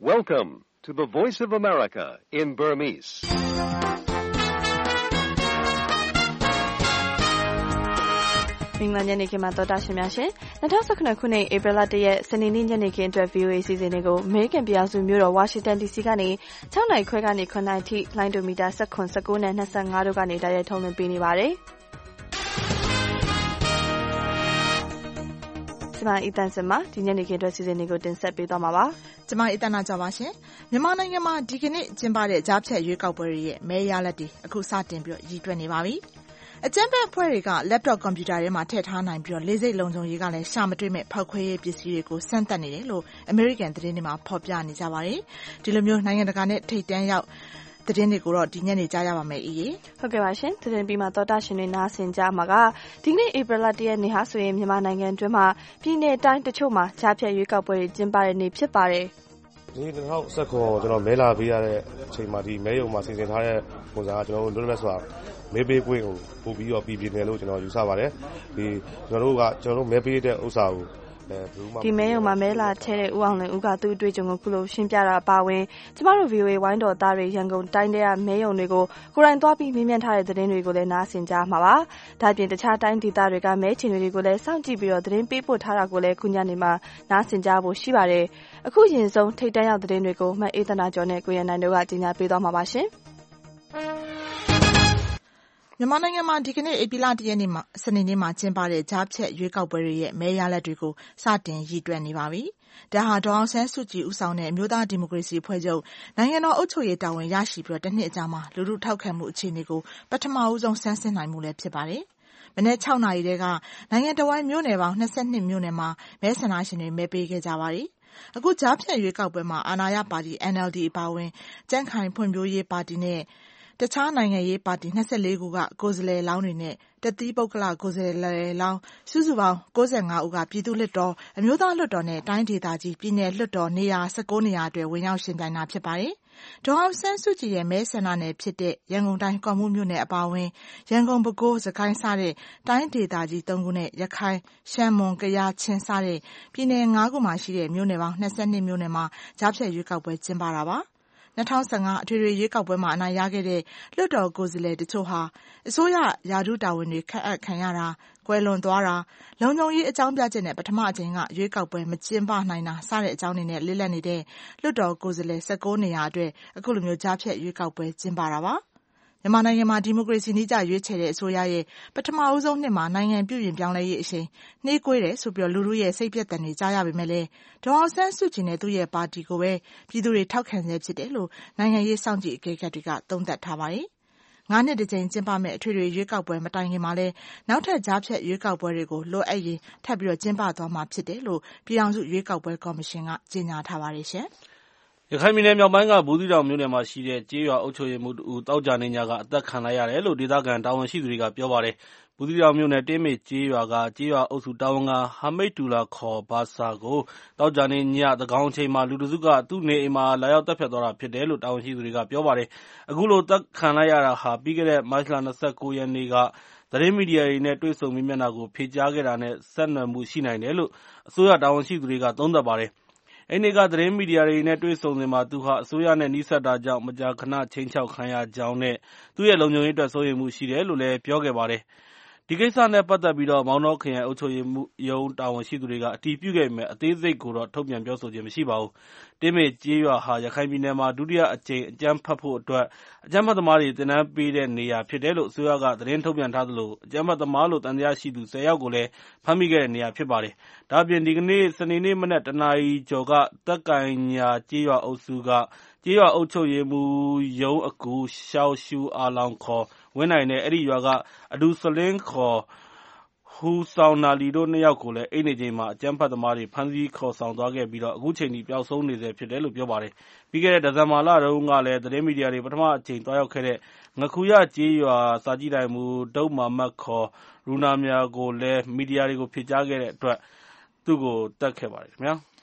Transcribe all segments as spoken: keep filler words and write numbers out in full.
Welcome to the Voice of America in Burmese. ။မင်္ဂလာညနေခင်းမှာတော်တာရှင်များရှင်၂၀၁၇ခုနှစ်ဧပြီလ၁ရက်စနေနေ့ညနေခင်းအတွက် ဗွီအိုအေ စီစဉ်တွေကိုအမေရိကန်ပြည်ထောင်စုမြို့တော်ဝါရှင်တန် ဒီစီ ကနေ၆နာရီခွဲကနေ၇နာရီထိလိုင်းဒိုမီတာ၁၇ ၁၉နဲ့၂၅တို့ကနေတိုက်ရိုက်ထုတ်လွှင့်ပေးနေပါတယ်။ကျွန်မအီတန်စင်မှာဒီညနေခင်းအတွက်စီစဉ်တွေကိုတင်ဆက်ပေးသွားမှာပါ။ကျွန်မအီတန်နာကြောပါရှင်။မြန်မာနိုင်ငံမှာဒီကနေ့ကျင်းပတဲ့ကြားဖြတ်ရွေးကောက်ပွဲရဲ့မဲရလဒ်တွေအခုစတင်ပြီးရည်တွက်နေပါပြီ။အကြမ်းဖက်အဖွဲ့တွေက laptop ကွန်ပျူတာထဲမှာထည့်ထားနိုင်ပြီးတော့လေးစိတ်လုံခြုံရေးကလည်းရှာမတွေ့မဲ့ဖောက်ခွဲရေးပစ္စည်းတွေကိုစမ်းသပ်နေတယ်လို့အမေရိကန်သတင်းတွေမှာဖော်ပြနေကြပါတယ်။ဒီလိုမျိုးနိုင်ငံတကာနဲ့ထိပ်တန်းရောက်သတင်းတွေကိုတော့ဒီညနေကြားရပါမယ်အေး။ဟုတ်ကဲ့ပါရှင်။သတင်းပြီးမှသောတာရှင်တွေနားဆင်ကြမှာကဒီနေ့ဧပြီလ၁ရက်နေ့ဟာဆိုရင်မြန်မာနိုင်ငံအတွင်းမှာပြည်내တိုင်းတချို့မှာကြားဖြတ်ရွေးကောက်ပွဲတွေကျင်းပတဲ့နေ့ဖြစ်ပါတယ်။ဒီ၂၀၁၇ကျွန်တော်မဲလာပေးရတဲ့အချိန်မှာဒီမဲရုံမှာစီစဉ်ထားတဲ့ပုံစံကကျွန်တော်တို့လွတ်လပ်စွာမဲပေးခွင့်ကိုပို့ပြီးတော့ပြည်ပြင်းတယ်လို့ကျွန်တော်ယူဆပါတယ်ဒီကျွန်တော်တို့ကကျွန်တော်တို့မဲပေးတဲ့ဥစ္စာကိုဒီမဲရုံမှာမဲလာထဲတဲ့ဦးအောင်လင်းဦးကသူ့အတွေ့အကြုံကိုခုလိုရှင်းပြတာပါဝင်ကျမတို့ ဗွီအိုအေ ဝိုင်းတော်သားတွေရန်ကုန်တိုင်းထဲကမဲရုံတွေကိုကိုယ်တိုင်သွားပြီးမြင်မြန်ထားတဲ့သတင်းတွေကိုလည်းနားဆင်ကြမှာပါဒါ့အပြင်တခြားတိုင်းဒေသတွေကမဲချင်တွေကိုလည်းစောင့်ကြည့်ပြီးတော့သတင်းပေးပို့ထားတာကိုလည်းခုညနေမှာနားဆင်ကြဖို့ရှိပါတယ်အခုရင်ဆုံးထိပ်တန်းရောက်သတင်းတွေကိုမှတ်အေးသနာကျော်နဲ့ကိုရန်နိုင်တို့ကကြီးညာပေးသွားမှာပါရှင်မြန်မာနိုင်ငံမှာဒီကနေ့ဧပြီလ၁ရက်နေ့မှာစနေနေ့မှာကျင်းပတဲ့ကြားဖြတ်ရွေးကောက်ပွဲရဲ့မဲရလဒ်တွေကိုစတင်ရည်တွက်နေပါပြီ။ဒါဟာဒေါ်အောင်ဆန်းစုကြည်ဦးဆောင်တဲ့အမျိုးသားဒီမိုကရေစီအဖွဲ့ချုပ်နိုင်ငံတော်အုပ်ချုပ်ရေးတာဝန်ရရှိပြီးတော့တစ်နှစ်အကြာမှာလူထုထောက်ခံမှုအခြေအနေကိုပထမဦးဆုံးဆန်းစစ်နိုင်မှုလည်းဖြစ်ပါတယ်။မနေ့၆နာရီတည်းကနိုင်ငံတော်ဝန်မြို့နယ်ပေါင်း၂၂မြို့နယ်မှာမဲဆန္ဒရှင်တွေမဲပေးခဲ့ကြပါတယ်။အခုကြားဖြတ်ရွေးကောက်ပွဲမှာအာဏာရပါတီ အန်အယ်လ်ဒီ အပါအဝင်ကြံ့ခိုင်ဖွံ့ဖြိုးရေးပါတီနဲ့တခြားနိုင်ငံရေးပါတီ၂၄ခုကကိုယ်စားလှယ်လောင်းတွေနဲ့တသီးပုဂ္ဂလကိုယ်စားလှယ်လောင်းစုစုပေါင်း၉၅ဦးကပြည်သူ့လွှတ်တော်အမျိုးသားလွှတ်တော်နဲ့တိုင်းဒေသကြီးပြည်နယ်လွှတ်တော်နေရာ၁၉နေရာအတွက်ဝင်ရောက်ရှင်ပြိုင်တာဖြစ်ပါတယ်။ဒေါ်အောင်ဆန်းစုကြည်ရဲ့မဲဆန္ဒနယ်ဖြစ်တဲ့ရန်ကုန်တိုင်းကော့မှူးမြို့နယ်အပါအဝင်ရန်ကုန်ပဲခူးစကိုင်းစတဲ့တိုင်းဒေသကြီး၃ခုနဲ့ရခိုင်ရှမ်းမွန်ကယားချင်းစတဲ့ပြည်နယ်၅ခုမှာရှိတဲ့မြို့နယ်ပေါင်း၂၂မြို့နယ်မှာကြားဖြတ်ရွေးကောက်ပွဲကျင်းပတာပါ။၂၀၁၅အထွေထွေရွေးကောက်ပွဲမှာအနိုင်ရခဲ့တဲ့လွှတ်တော်ကိုယ်စားလှယ်တချို့ဟာအစိုးရရာထူးတာဝန်တွေခန့်အပ်ခံရတာကွယ်လွန်သွားတာလုံခြုံရေးအကြောင်းပြချက်နဲ့ပထမအကြိမ်ကရွေးကောက်ပွဲမကျင်းပနိုင်တာစတဲ့အကြောင်းတွေနဲ့လစ်လပ်နေတဲ့လွှတ်တော်ကိုယ်စားလှယ်၁၉နေရာအတွက်အခုလိုမျိုးကြားဖြတ်ရွေးကောက်ပွဲကျင်းပတာပါမြန်မာနိုင်ငံမှာဒီမိုကရေစီနည်းကျရွေးချယ်တဲ့အစိုးရရဲ့ပထမဦးဆုံးနှစ်မှာနိုင်ငံပြုပြင်ပြောင်းလဲရေးအချိန်နှေးကွေးတယ်ဆိုပြီးလူထုရဲ့စိတ်ပြတ်တန်တွေကြားရပေမဲ့လည်းဒေါ်အောင်ဆန်းစုကြည်နဲ့သူ့ရဲ့ပါတီကိုပဲပြည်သူတွေထောက်ခံဆဲဖြစ်တယ်လို့နိုင်ငံရေးစောင့်ကြည့်အကဲခတ်တွေကသုံးသပ်ထားပါတယ်။ငါးနှစ်တစ်ကြိမ်ကျင်းပမဲ့အထွေထွေရွေးကောက်ပွဲမတိုင်ခင်မှာလည်းနောက်ထပ်ကြားဖြတ်ရွေးကောက်ပွဲတွေကိုလိုအပ်ရင်ထပ်ပြီးကျင်းပသွားမှာဖြစ်တယ်လို့ပြည်ထောင်စုရွေးကောက်ပွဲကော်မရှင်ကကြေညာထားပါတယ်ရှင်။ရခိုင်ပြည်နယ်မြောက်ပိုင်းကဘူးသီးတောင်မြို့နယ်မှာရှိတဲ့ကျေးရွာအုပ်ချုပ်ရေးမှူးတူသောကြာနေ့ညကအသက်ခံလိုက်ရတယ်လို့ဒေသခံတာဝန်ရှိသူတွေကပြောပါတယ်။ဘူးသီးတောင်မြို့နယ်တင်းမေကျေးရွာကကျေးရွာအုပ်စုတာဝန်ခံဟာမိတ်တူလာခေါ်ဘာဆာကိုသောကြာနေ့ညသကောင်အချိန်မှာလူတစုကသူ့နေအိမ်မှာလာရောက်တပ်ဖြတ်သွားတာဖြစ်တယ်လို့တာဝန်ရှိသူတွေကပြောပါတယ်။အခုလိုတပ်ခံလိုက်ရတာဟာပြီးခဲ့တဲ့မတ်လ၂၉ရက်နေ့ကသတင်းမီဒီယာတွေနဲ့တွေ့ဆုံမေးမြန်းတာကိုဖြေကြားခဲ့တာနဲ့ဆက်နွယ်မှုရှိနိုင်တယ်လို့အစိုးရတာဝန်ရှိသူတွေကသုံးသပ်ပါတယ်။အဲဒီနေ့ကသတင်းမီဒီယာတွေနဲ့တွေ့ဆုံစဉ်မှာသူဟာအစိုးရနဲ့နီးစပ်တာကြောင့်မကြာခဏခြိမ်းခြောက်ခံရကြောင်းနဲ့သူ့ရဲ့လုံခြုံရေးအတွက်စိုးရိမ်မှုရှိတယ်လို့လည်းပြောခဲ့ပါတယ်။ဒီကိစ္စနဲ့ပတ်သက်ပြီးမောင်တောခရိုင်အုပ်ချုပ်ရေးရုံးတာဝန်ရှိသူတွေကအတည်ပြုခဲ့ပေမယ့်အသေးစိတ်ကိုတော့ထုတ်ပြန်ပြောဆိုခြင်းမရှိပါဘူး။တင်းမေကျေးရွာဟာရခိုင်ပြည်နယ်မှာဒုတိယအကြိမ်အကြမ်းဖက်ဖို့အတွက်အကြမ်းဖက်သမားတွေသင်တန်းပေးတဲ့နေရာဖြစ်တယ်လို့အစိုးရကသတင်းထုတ်ပြန်ထားသလိုအကြမ်းဖက်သမားလို့သံသယရှိသူ၁၀ယောက်ကိုလည်းဖမ်းမိခဲ့တဲ့နေရာဖြစ်ပါတယ်။ဒါ့အပြင်ဒီကနေ့စနေနေ့မနက်တနာရီကျော်ကသက်ကိုင်ညာကျေးရွာအုပ်စုကကျေးရွာအုပ်ချုပ်ရေးမှူးရုံးအကူရှောက်ရှူအာလောင်ခေါ်ဝင်းနိုင်နဲ့အဲဒီရွာကအဒူဆလင်းခေါ်ဟူဆောင်နာလီတို့နှစ်ယောက်ကိုလည်းအိမ်နေချိန်မှာအကြမ်းဖက်သမားတွေဖမ်းဆီးခေါ်ဆောင်သွားခဲ့ပြီးတော့အခုချိန်ထိပျောက်ဆုံးနေဆဲဖြစ်တယ်လို့ပြောပါတယ်။ပြီးခဲ့တဲ့ဒီဇင်ဘာလတုန်းကလည်းသတင်းမီဒီယာတွေပထမအကြိမ်သွားရောက်ခဲ့တဲ့ငခုရကျေးရွာစာကြည့်တိုင်မူဒုတ်မာမတ်ခေါ်ရူနာမြာကိုလည်းမီဒီယာတွေကိုဖြေကြားခဲ့တဲ့အတွက်သူ့ကိုတတ်ခဲ့ပါတယ်ခင်ဗျာ။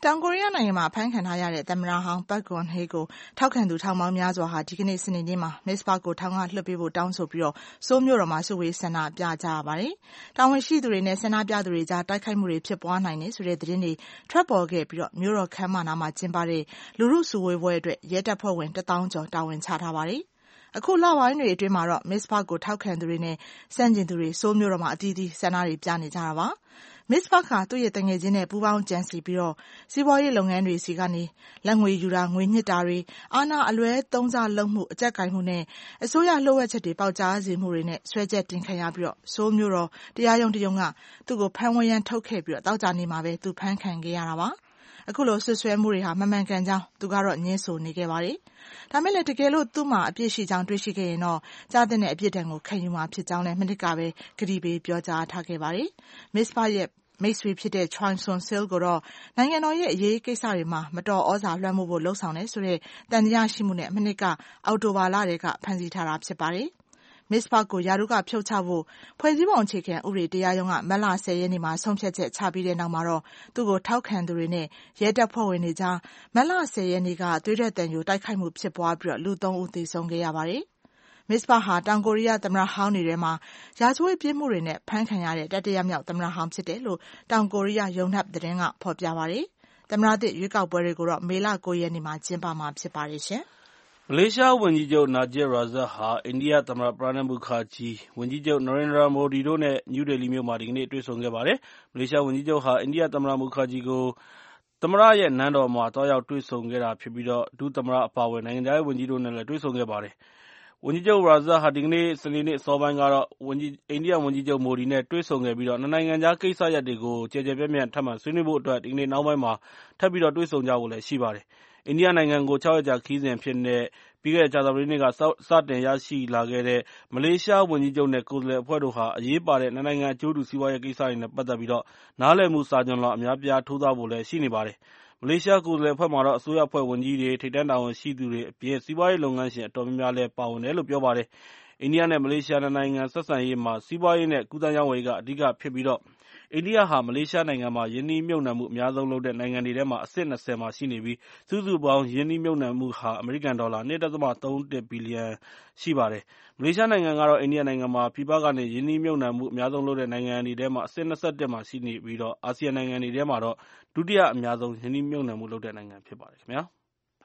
တောင်ကိုရီးယားနိုင်ငံမှာဖမ်းခံထားရတဲ့သမ္မတဟောင်းပတ်ဂွန်ဟေးကိုထောက်ခံသူထောင်ပေါင်းများစွာဟာဒီကနေ့စနေနေ့မှာမစ္စပါကိုထောင်ကလွှတ်ပေးဖို့တောင်းဆိုပြီးတော့ဆိုးမြို့တော်မှာစုဝေးဆန္ဒပြကြရပါတယ်။တာဝန်ရှိသူတွေနဲ့ဆန္ဒပြသူတွေကြားတိုက်ခိုက်မှုတွေဖြစ်ပွားနိုင်တယ်ဆိုတဲ့သတင်းတွေထွက်ပေါ်ခဲ့ပြီးတော့မြို့တော်ခမ်းမနာမှာကျင်းပတဲ့လူထုစုဝေးပွဲအတွက်ရဲတပ်ဖွဲ့ဝင်တစ်သောင်းကျော်တာဝန်ချထားပါတယ်။အခုလပိုင်းတွေအတွင်းမှာတော့မစ္စပါကိုထောက်ခံသူတွေနဲ့စန့်ကျင်သူတွေဆိုးမြို့တော်မှာအသီးသီးဆန္ဒတွေပြနေကြတာပါ။မစ္စပါကသူ့ရဲ့တငယ်ချင်းနဲ့ပူးပေါင်းကြံစီပြီးတော့စီးပွားရေးလုပ်ငန်းတွေစီကနေလက်ငွေယူတာငွေညှစ်တာတွေအာဏာအလွဲသုံးစားလုပ်မှုအကြက်ကိုင်မှုနဲ့အစိုးရလှုပ်ဝက်ချက်တွေပေါက်ကြားစေမှုတွေနဲ့ဆွဲချက်တင်ခံရပြီးတော့ဆိုးမျိုးတော်တရားရုံးတရုံးကသူ့ကိုဖမ်းဝရမ်းထုတ်ခဲ့ပြီးတော့တောက်ကြနေမှာပဲသူဖမ်းခံခဲ့ရတာပါအခုလိုဆွဆွဲမှုတွေဟာမမှန်ကန်ကြောင်းသူကတော့ညှင်းဆိုနေခဲ့ပါတယ်ဒါမဲ့လည်းတကယ်လို့သူ့မှာအပြစ်ရှိကြောင်းတွေးရှိခဲ့ရင်တော့ကြားတဲ့အပြစ်ဒဏ်ကိုခံယူမှာဖြစ်ကြောင်းလည်းမိနစ်ကပဲကတိပေးပြောကြားထားခဲ့ပါတယ်မစ္စပါရဲ့မိတ်ဆွေဖြစ်တဲ့ Choi Soon-sil ကိုတော့နိုင်ငံတော်ရဲ့အရေးကိစ္စတွေမှာမတော်ဩဇာလွှမ်းမိုးဖို့လှုံ့ဆော်နေဆိုတဲ့တန်တရားရှိမှုနဲ့မိနစ်ကအော်တိုဘာလတွေကဖမ်းဆီးထားတာဖြစ်ပါတယ်။မစ္စပါကိုယာရုကဖြုတ်ချဖို့ဖွဲ့စည်းပုံအခြေခံဥပဒေတရားရုံးကမတ်လဆယ်ရက်နေ့မှာဆုံးဖြတ်ချက်ချပြီးတဲ့နောက်မှာတော့သူ့ကိုထောက်ခံသူတွေနဲ့ရဲတပ်ဖွဲ့ဝင်တွေကြားမတ်လဆယ်ရက်နေ့ကသွေးထွက်သံယိုတိုက်ခိုက်မှုဖြစ်ပွားပြီးတော့လူသုံးဦးသေဆုံးခဲ့ရပါတယ်။မစ္စပါဟာတောင်ကိုရီးယားသမ္မတဟောင်းတွေထဲမှာရာဇဝတ်ပြစ်မှုတွေနဲ့ဖမ်းခံရတဲ့တတိယမြောက်သမ္မတဟောင်းဖြစ်တယ်လို့တောင်ကိုရီးယားယုံနပ်သတင်းကဖော်ပြပါတယ်။သမ္မတသစ်ရွေးကောက်ပွဲတွေကိုတော့မေလကိုရက်နေ့မှာကျင်းပမှာဖြစ်ပါတယ်ရှင်။မလေးရှားဝန်ကြီးချုပ်နာဂျစ်ရာဇတ်ဟာအိန္ဒိယသမ္မတပရနပ်မူခါဂျီဝန်ကြီးချုပ်နရင်ဒရာမိုဒီတို့နဲ့နယူးဒေလီမြို့မှာဒီကနေ့တွေ့ဆုံခဲ့ပါတယ်။မလေးရှားဝန်ကြီးချုပ်ဟာအိန္ဒိယသမ္မတမူခါဂျီကိုသမ္မတရဲ့နန်းတော်မှာတွားရောက်တွေ့ဆုံခဲ့တာဖြစ်ပြီးတော့ဒုသမ္မတအပါအဝင်နိုင်ငံခြားရေးဝန်ကြီးတို့နဲ့လည်းတွေ့ဆုံခဲ့ပါတယ်။ဝန်ကြီးချုပ်ရာဇတ်ဟာဒီကနေ့စနေနေ့အစောပိုင်းကတော့အိန္ဒိယဝန်ကြီးချုပ်မိုဒီနဲ့တွေ့ဆုံခဲ့ပြီးတော့နှစ်နိုင်ငံကြားကိစ္စရပ်တွေကိုကျယ်ကျယ်ပြန့်ပြန့်ထပ်မံဆွေးနွေးဖို့အတွက်ဒီကနေ့နောက်ပိုင်းမှာထပ်ပြီးတော့တွေ့ဆုံကြဖို့လည်းရှိပါတယ်။အိန္ဒိယနိုင်ငံကိုခြောက်ရက်ကြာခရီးစဉ်အဖြစ်နဲ့ပြီးခဲ့တဲ့ကြာသပတေးနေ့ကစတင်ရရှိလာခဲ့တဲ့မလေးရှားဝန်ကြီးချုပ်နဲ့ကိုယ်စားလှယ်အဖွဲ့တို့ဟာအရေးပါတဲ့နှစ်နိုင်ငံအကျိုးတူစီးပွားရေးကိစ္စတွေနဲ့ပတ်သက်ပြီးတော့နားလည်မှုစာချွန်လွှာအများပြားထိုးသားဖို့လည်းရှိနေပါတယ်။မလေးရှားကိုယ်စားလှယ်အဖွဲ့မှာတော့အစိုးရအဖွဲ့ဝန်ကြီးတွေထိပ်တန်းတာဝန်ရှိသူတွေအပြင်စီးပွားရေးလုပ်ငန်းရှင်အတော်များများလည်းပါဝင်တယ်လို့ပြောပါတယ်။အိန္ဒိယနဲ့မလေးရှားနှစ်နိုင်ငံဆက်ဆံရေးမှာစီးပွားရေးနဲ့ကူးသန်းရောင်းဝယ်ရေးကအဓိကဖြစ်ပြီးတော့အိန္ဒိယဟာမလေးရှားနိုင်ငံမှာယင်းနှီးမြှုပ်နှံမှုအများဆုံးလုပ်တဲ့နိုင်ငံတွေထဲမှာအဆင့်၂၀မှာရှိနေပြီးစုစုပေါင်းယင်းနှီးမြှုပ်နှံမှုဟာအမေရိကန်ဒေါ်လာ၂.၃၁ဘီလီယံရှိပါတယ်။မလေးရှားနိုင်ငံကတော့အိန္ဒိယနိုင်ငံမှာပြည်ပကနေယင်းနှီးမြှုပ်နှံမှုအများဆုံးလုပ်တဲ့နိုင်ငံတွေထဲမှာအဆင့်၂၁မှာရှိနေပြီးတော့အာဆီယံနိုင်ငံတွေထဲမှာတော့ဒုတိယအများဆုံးယင်းနှီးမြှုပ်နှံမှုလုပ်တဲ့နိုင်ငံဖြစ်ပါတယ်ခင်ဗျာ။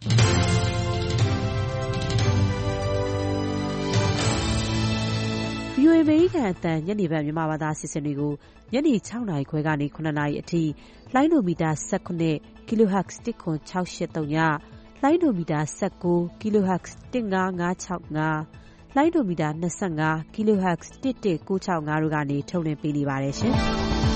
ဗွီအိုအေ အမေရိကန်အသံညနေဘက်မြန်မာဘာသာအစီအစဉ်တွေကိုညနေ၆နာရီခွဲကနေ၇နာရီအထိလိုင်းဒိုမီတာ၁၇ Kilohertz တစ်ခွန်၆၈၃ညလိုင်းဒိုမီတာ၁၉ Kilohertz တစ်၅၅၆၅လိုင်းဒိုမီတာ၂၅ Kilohertz တစ်၁၉၆၅တို့ကနေထုတ်လွှင့်ပေးနေပါတယ်ရှင်။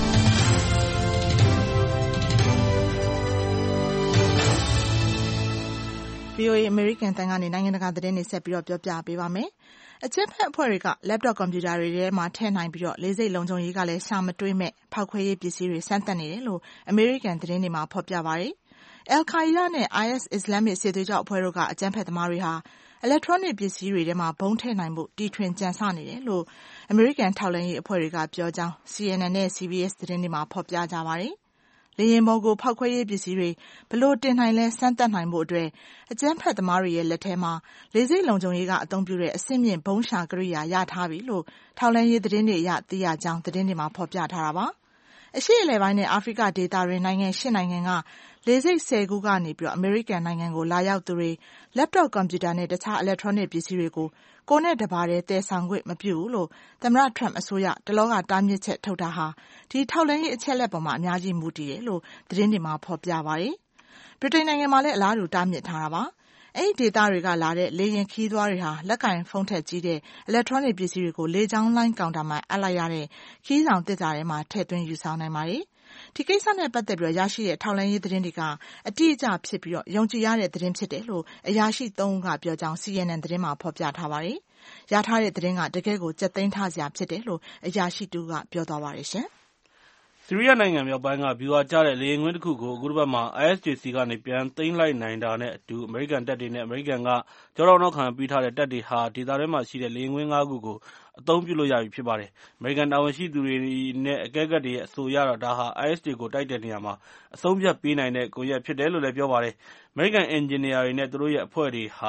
ဗွီအိုအေအမေရိကန်အသံကနေနိုင်ငံတကာသတင်းတွေဆက်ပြီးတော့ပြောပြပေးပါမယ်။အကြမ်းဖက်အဖွဲ့တွေက laptop ကွန်ပျူတာတွေထဲမှာထည့်နိုင်ပြီးတော့လေဆိပ်လုံခြုံရေးကလည်းရှာမတွေ့မဲ့ဖောက်ခွဲရေးပစ္စည်းတွေစမ်းသပ်နေတယ်လို့အမေရိကန်သတင်းတွေမှာဖော်ပြပါတယ်။ Al-Qaeda နဲ့ I S အစ္စလာမစ်စစ်သွေးကြွအဖွဲ့တို့ကအကြမ်းဖက်သမားတွေဟာ electronic ပစ္စည်းတွေထဲမှာဘုံထည့်နိုင်မှုတီထွင်ကြံစနေတယ်လို့အမေရိကန်ထောက်လှမ်းရေးအဖွဲ့တွေကပြောကြောင်း C N N နဲ့ C B S သတင်းတွေမှာဖော်ပြကြပါတယ်။လေယာဉ်ပေါ်ကိုဖောက်ခွဲရေးပစ္စည်းတွေဘလို့တင်နိုင်လဲစမ်းသပ်နိုင်ဖို့အတွက်အကြမ်းဖက်သမားတွေရဲ့လက်ထဲမှာလေဆိပ်လုံခြုံရေးကအသုံးပြုတဲ့အဆင့်မြင့်ဘုံရှာကရိယာရထားပြီလို့ထောက်လှမ်းရေးသတင်းတွေအရသိရကြောင်းသတင်းတွေမှာဖော်ပြထားတာပါ။အရှေ့အလယ်ပိုင်းနဲ့အာဖရိကဒေသတွင်နိုင်ငံ၈နိုင်ငံကလေဆိပ်၁၀ခုကနေပြီးတော့အမေရိကန်နိုင်ငံကိုလာရောက်သူတွေ laptop ကွန်ပျူတာနဲ့တခြား electronic ပစ္စည်းတွေကိုကိုယ်နဲ့တပါးတည်းတည်ဆောင်ခွင့်မပြုဘူးလို့သမ္မတ Trump အစိုးရတလောကတားမြစ်ချက်ထုတ်တာဟာဒီထောက်လှမ်းရေးအချက်လက်ပေါ်မှာအများကြီးမူတည်တယ်လို့သတင်းတွေမှာဖော်ပြပါတယ်။ဗြိတိန်နိုင်ငံမှာလည်းအလားတူတားမြစ်ထားတာပါ။အဲ့ဒီဒေသတွေကလာတဲ့လေယာဉ်ခီးသွားတွေဟာလက်ကင်ဖုန်းထက်ကြီးတဲ့ electronic ပစ္စည်းတွေကိုလေကြောင်းလိုင်းကောင်တာမှာအပ်လိုက်ရတဲ့ခီးဆောင်သစ်တာထဲမှာထည့်သွင်းယူဆောင်နိုင်ပါတယ်။ဒီကိစ္စနဲ့ပတ်သက်ပြီးရရှိတဲ့ထောက်လှမ်းရေးသတင်းတွေကအတိအကျဖြစ်ပြီးတော့ယုံကြည်ရတဲ့သတင်းဖြစ်တယ်လို့အရာရှိသုံးဦးကပြောကြောင်း C N N သတင်းမှာဖော်ပြထားပါတယ်။ရထားတဲ့သတင်းကတကယ်ကိုကြက်သိမ်းထားစရာဖြစ်တယ်လို့အရာရှိတူကပြောသွားပါတယ်ရှင်။ဆီးရီးယားနိုင်ငံမြောက်ပိုင်းကဗျူဟာကျတဲ့လေယာဉ်ကွင်းတစ်ခုကိုအခုတစ်ပတ်မှာ I S J C ကနေပြန်သိမ်းလိုက်နိုင်တာနဲ့အတူအမေရိကန်တပ်တွေနဲ့အမေရိကန်ကကြောက်တော့နောက်ခံပေးထားတဲ့တပ်တွေဟာဒေသထဲမှာရှိတဲ့လေယာဉ်ကွင်း၅ခုကိုအသုံးပြုလို့ရပြီဖြစ်ပါတယ်။ အမေရိကန်တာဝန်ရှိသူတွေနဲ့အကဲခတ်တွေရဲ့အဆိုအရတော့ဒါဟာ အိုင်အက်စ်တွေကိုတိုက်တဲ့နေရာမှာအဆုံးဖြတ်ပေးနိုင်တဲ့ကွန်ရက်ဖြစ်တယ်လို့လည်းပြောပါတယ်။ အမေရိကန်အင်ဂျင်နီယာတွေနဲ့သူတို့ရဲ့အဖွဲ့တွေဟာ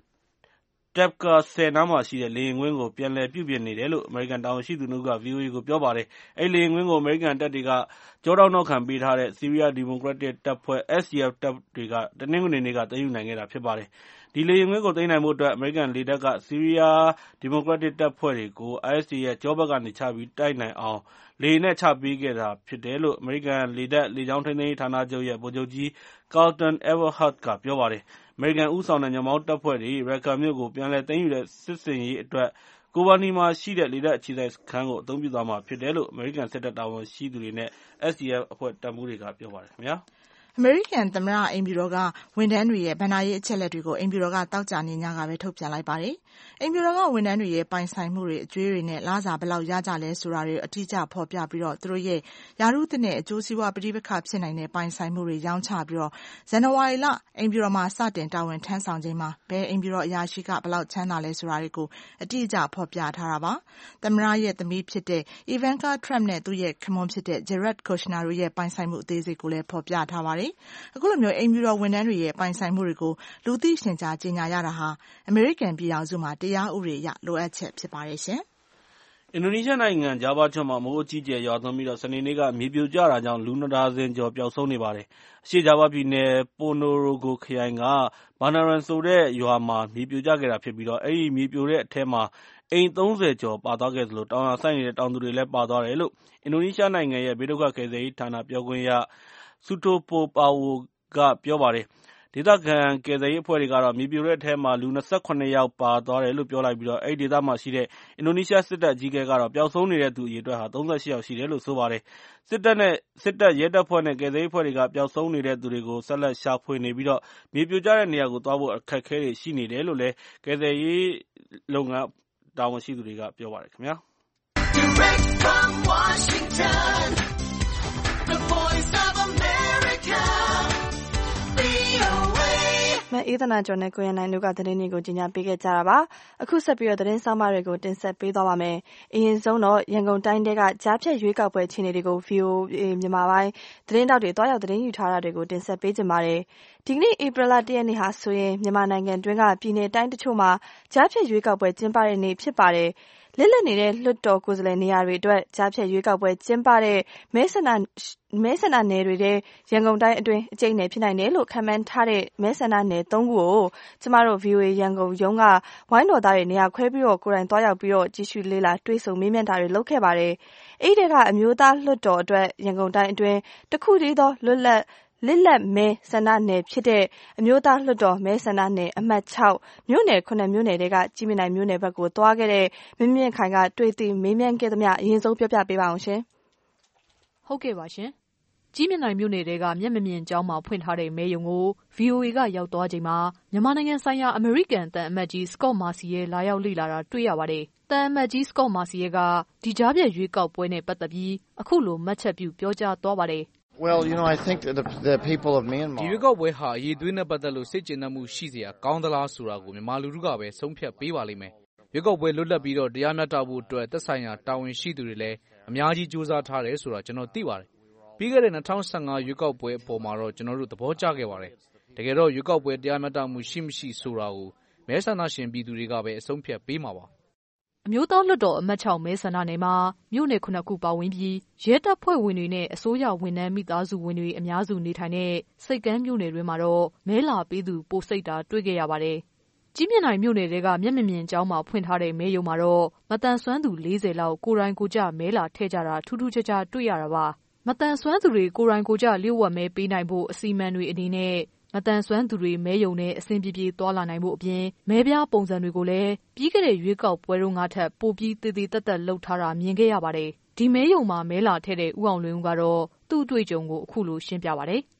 Tabqa ဆည်နားမှာရှိတဲ့လေယာဉ်ကွင်းကိုပြန်လည်ပြုပြင်နေတယ်လို့အမေရိကန်တာဝန်ရှိသူနှစ်ဦးက ဗွီအိုအေကိုပြောပါတယ်။ အဲဒီလေယာဉ်ကွင်းကိုအမေရိကန်တပ်တွေကကျောထောက်နောက်ခံပေးထားတဲ့ဆီးရီးယားဒီမိုကရက်တစ်တပ်ဖွဲ့ အက်စ်ဒီအက်ဖ် တပ်တွေက တနင်္ဂနွေနေ့ကသိမ်းယူနိုင်ခဲ့တာဖြစ်ပါတယ်။ ဒီလေယာဉ်ကွင်းကိုသိမ်းနိုင်ဖို့အတွက်အမေရိကန်လေတပ်ကဆီးရီးယားဒီမိုကရက်တစ်တပ်ဖွဲ့တွေကို အိုင်အက်စ်တွေရဲ့ကျောဘက်ကနေချပြီးတိုက်နိုင်အောင်လေယာဉ်နဲ့ချပေးခဲ့တာဖြစ်တယ်လို့အမေရိကန်လေတပ်လေကြောင်းထိန်းသိမ်းရေးဌာနချုပ်ရဲ့ဗိုလ်ချုပ်ကြီး Carlton Everhart ကပြောပါတယ်။ အမေရိကန်ဦးဆောင်တဲ့ညွှန့်ပေါင်းတပ်ဖွဲ့တွေ Raqqa မြို့ကိုပြန်လည်သိမ်းယူတဲ့စစ်ဆင်ရေးအတွက် ကိုဘာနီမှာရှိတဲ့လေတပ်အခြေစိုက်စခန်းကိုအသုံးပြုသွားမှာဖြစ်တယ်လို့အမေရိကန်စစ်တပ်တာဝန်ရှိသူတွေနဲ့ အက်စ်ဒီအက်ဖ် အဖွဲ့တပ်မှူးတွေကပြောပါတယ်ခင်ဗျာ။အမေရိကန်သမ္မတအိမ်ဖြူတော်ကဝန်ထမ်းတွေရဲ့ဘဏ္ဍာရေးအချက်အလက်တွေကိုအိမ်ဖြူတော်ကသောကြာနေ့ညကပဲထုတ်ပြန်လိုက်ပါတယ်။အိမ်ဖြူတော်ကဝန်ထမ်းတွေရဲ့ပိုင်ဆိုင်မှုတွေအကြွေးတွေနဲ့လစာဘယ်လောက်ရကြလဲဆိုတာတွေအတိအကျဖော်ပြပြီးတော့သူတို့ရဲ့ရာထူးသစ်နဲ့အကျိုးစီးပွားပဋိပက္ခဖြစ်နိုင်တဲ့ပိုင်ဆိုင်မှုတွေရောင်းချပြီးတော့ဇန်နဝါရီလအိမ်ဖြူတော်မှာစတင်တာဝန်ထမ်းဆောင်ချိန်မှာဘယ်အိမ်ဖြူတော်အရာရှိကဘယ်လောက်ချမ်းသာလဲဆိုတာတွေကိုအတိအကျဖော်ပြထားတာပါ။သမ္မတရဲ့သမီးဖြစ်တဲ့ Ivanka Trump နဲ့သူ့ရဲ့ခင်ပွန်းဖြစ်တဲ့ Jared Kushner တို့ရဲ့ပိုင်ဆိုင်မှုအသေးစိတ်ကိုလည်းဖော်ပြထားပါတယ်။အခုလိုမျိုးအိမ်ဖြူတော်ဝန်ထမ်းတွေရဲ့ပိုင်ဆိုင်မှုတွေကိုလူသိရှင်ကြားကြေညာရတာဟာအမေရိကန်ပြည်ထောင်စုမှာတရားဥပဒေအရလိုအပ်ချက်ဖြစ်ပါတယ်ရှင်။အင်ဒိုနီးရှားနိုင်ငံဂျာဗားကျွန်းမှာမိုးအကြီးအကျယ်ရွာသွန်းပြီးစနေနေ့ကမြေပြိုကျတာကြောင့်လူနှစ်ဒါဇင်ကျော်ပျောက်ဆုံးနေပါတယ်။အရှေ့ဂျာဗားပြည်နယ်Ponorogoခရိုင်ကBanaranဆိုတဲ့ရွာမှာမြေပြိုကျခဲ့တာဖြစ်ပြီးအဲဒီမြေပြိုတဲ့အထဲမှာအိမ်သုံးဆယ်ကျော်ပါသွားခဲ့သလိုတောင်ယာစိုက်နေတဲ့တောင်သူတွေလည်းပါသွားတယ်လို့အင်ဒိုနီးရှားနိုင်ငံရဲ့ဘေးဒုက္ခကယ်ဆယ်ရေးဌာနပြောခွင့်ရSutopo Purwoကပြောပါတယ်။ဒေသခံကယ်ဆယ်ရေးအဖွဲ့တွေကတော့မြေပြိုတဲ့အထဲမှာလူ၂၇ယောက်ပါသွားတယ်လို့ပြောလိုက်ပြီးအဲဒီဒေသမှာရှိတဲ့အင်ဒိုနီးရှားစစ်တပ်အကြီးအကဲကတော့ပျောက်ဆုံးနေတဲ့သူအရေအတွက်ဟာ၃၈ယောက်ရှိတယ်လို့ဆိုပါတယ်။စစ်တပ်ရဲတပ်ဖွဲ့နဲ့ကယ်ဆယ်ရေးအဖွဲ့တွေကပျောက်ဆုံးနေတဲ့သူတွေကိုဆက်လက်ရှာဖွေနေပြီးမြေပြိုကျတဲ့နေရာကိုသွားဖို့အခက်အခဲတွေရှိနေတယ်လို့လည်းကယ်ဆယ်ရေးလုပ်ငန်းတာဝန်ရှိသူတွေကပြောပါတယ်ခင်ဗျာ။ Direct from Washington, the voice of America, မအေးသနာကျော်နဲ့ကိုရန်နိုင်တို့ကသတင်းတွေကိုကြီးညာပေးခဲ့ကြတာပါ။အခုဆက်ပြီးတော့သတင်းဆောင်မတွေကိုတင်ဆက်ပေးသွားပါမယ်။အရင်ဆုံးတော့ရန်ကုန်တိုင်းတဲကကြားဖြတ်ရွေးကောက်ပွဲအခြေအနေတွေကို ဗွီအိုအေမြန်မာပိုင်းသတင်းတောက်တွေတွားရောက်သတင်းယူထားတာတွေကိုတင်ဆက်ပေးကြပါမယ်။ဒီကနေ့ဧပြီလ၁ရက်နေ့ဟာဆိုရင်မြန်မာနိုင်ငံတွင်းကပြည်내တိုင်းတချို့မှာကြားဖြတ်ရွေးကောက်ပွဲကျင်းပတဲ့နေ့ဖြစ်ပါတယ်။လစ်လပ်နေတဲ့လွှတ်တော်ကိုယ်စားလှယ်နေရာတွေအတွက်ကြားဖြတ်ရွေးကောက်ပွဲကျင်းပတဲ့မဲဆန္ဒမဲဆန္ဒနယ်တွေထဲရန်ကုန်တိုင်းအတွင်းအကျိတ်နယ်ဖြစ်နိုင်တယ်လို့ခန့်မှန်းထားတဲ့မဲဆန္ဒနယ်သုံးခုကိုကျမတို့ ဗွီအိုအေရန်ကုန်ရုံးကဝိုင်းတော်သားတွေနေရာခွဲပြီးတော့ကိုယ်တိုင်သွားရောက်ပြီးတော့ကြည့်ရှုလေ့လာတွေ့ဆုံမေးမြန်းတာတွေလုပ်ခဲ့ပါတယ်။အဲဒီတဲကအမျိုးသားလွှတ်တော်အတွက်ရန်ကုန်တိုင်းအတွင်းတစ်ခုတည်းသောလွတ်လပ်လစ်လက်မဲဆန္ဒနယ်ဖြစ်တဲ့အမျိုးသားလွှတ်တော်မဲဆန္ဒနယ်အမှတ်၆မြို့နယ်ခုနှစ်မြို့နယ်တဲကကြည်မြနိုင်မြို့နယ်ဘက်ကိုသွားခဲ့တဲ့မင်းမြင့်ခိုင်ကတွေ့သိမေးမြန်းခဲ့သမျှအရင်ဆုံးပြောပြပေးပါအောင်ရှင်။ဟုတ်ကဲ့ပါရှင်။ကြည်မြနိုင်မြို့နယ်တဲကမျက်မမြင်ကျောင်းမှာဖွင့်ထားတဲ့မဲရုံကို ဗွီအိုအေကရောက်သွားချိန်မှာမြန်မာနိုင်ငံဆိုင်ရာအမေရိကန်တန်အမတ်ကြီး Scott Marciel လာရောက်လေ့လာတာတွေ့ရပါတယ်။တန်အမတ်ကြီး Scott Marciel ကဒီကြားဖြတ်ရွေးကောက်ပွဲနဲ့ပတ်သက်ပြီးအခုလိုမှတ်ချက်ပြုပြောကြားသွားပါတယ်။ Well, you know, I think that the, the people of Myanmar ဒီရွေးကောက်ပွဲဟာအရေးသွေးနဲ့ပတ်သက်လို့စိတ်ကျဉ်နှံ့မှုရှိစရာကောင်းသလားဆိုတာကိုမြန်မာလူထုကပဲဆုံးဖြတ်ပေးပါလိမ့်မယ်။ရွေးကောက်ပွဲလွတ်လပ်ပြီးတော့တရားမျှတဖို့အတွက်သက်ဆိုင်ရာတာဝန်ရှိသူတွေလည်းအများကြီးကြိုးစားထားတယ်ဆိုတာကျွန်တော်သိပါတယ်။ပြီးခဲ့တဲ့၂၀၁၅ရွေးကောက်ပွဲအပေါ်မှာတော့ကျွန်တော်တို့သဘောကျခဲ့ပါတယ်။တကယ်တော့ရွေးကောက်ပွဲတရားမျှတမှုရှိမရှိဆိုတာကိုမဲဆန္ဒရှင်ပြည်သူတွေကပဲအဆုံးဖြတ်ပေးမှာပါ။အမျိုးသားလွှတ်တော်အမတ်၆မဲဆန္ဒနယ်မှာမြို့နယ်ခုနှစ်ခုပါဝင်ပြီးရဲတပ်ဖွဲ့ဝင်တွေနဲ့အစိုးရဝန်ထမ်းမိသားစုဝင်တွေအများစုနေထိုင်တဲ့စိတ်ကမ်းမြို့နယ်တွေမှာတော့မဲလာပေးသူပိုစိတ်တာတွေ့ခဲ့ရပါတယ်။ကြီးမြင့်နိုင်မြို့နယ်တွေကမျက်မမြင်ကျောင်းမှာဖွင့်ထားတဲ့မဲရုံမှာတော့မတန်ဆွမ်းသူ၄၀လောက်ကိုယ်တိုင်ကိုယ်ကျမဲလာထည့်ကြတာထူးထူးခြားခြားတွေ့ရတာပါ။မတန်ဆွမ်းသူတွေကိုယ်တိုင်ကိုယ်ကျလျှို့ဝှက်မဲပေးနိုင်ဖို့အစီအမံတွေအနေနဲ့မတန်ဆွမ်းသူတွေမဲယုံနဲ့အဆင်ပြေပြေသွားလာနိုင်ဖို့အပြင်မဲပြားပုံစံတွေကိုလည်းပြီးခဲ့တဲ့ရွေးကောက်ပွဲတုန်းကထက်ပိုပြီးတည်တည်တက်တက်လှုပ်ထားတာမြင်ခဲ့ရပါတယ်။ဒီမဲယုံမှာမဲလာထည့်တဲ့ဦးအောင်လွင်ဦးကတော့သူ့အတွေ့အကြုံကိုအခုလိုရှင်းပြပါတယ်။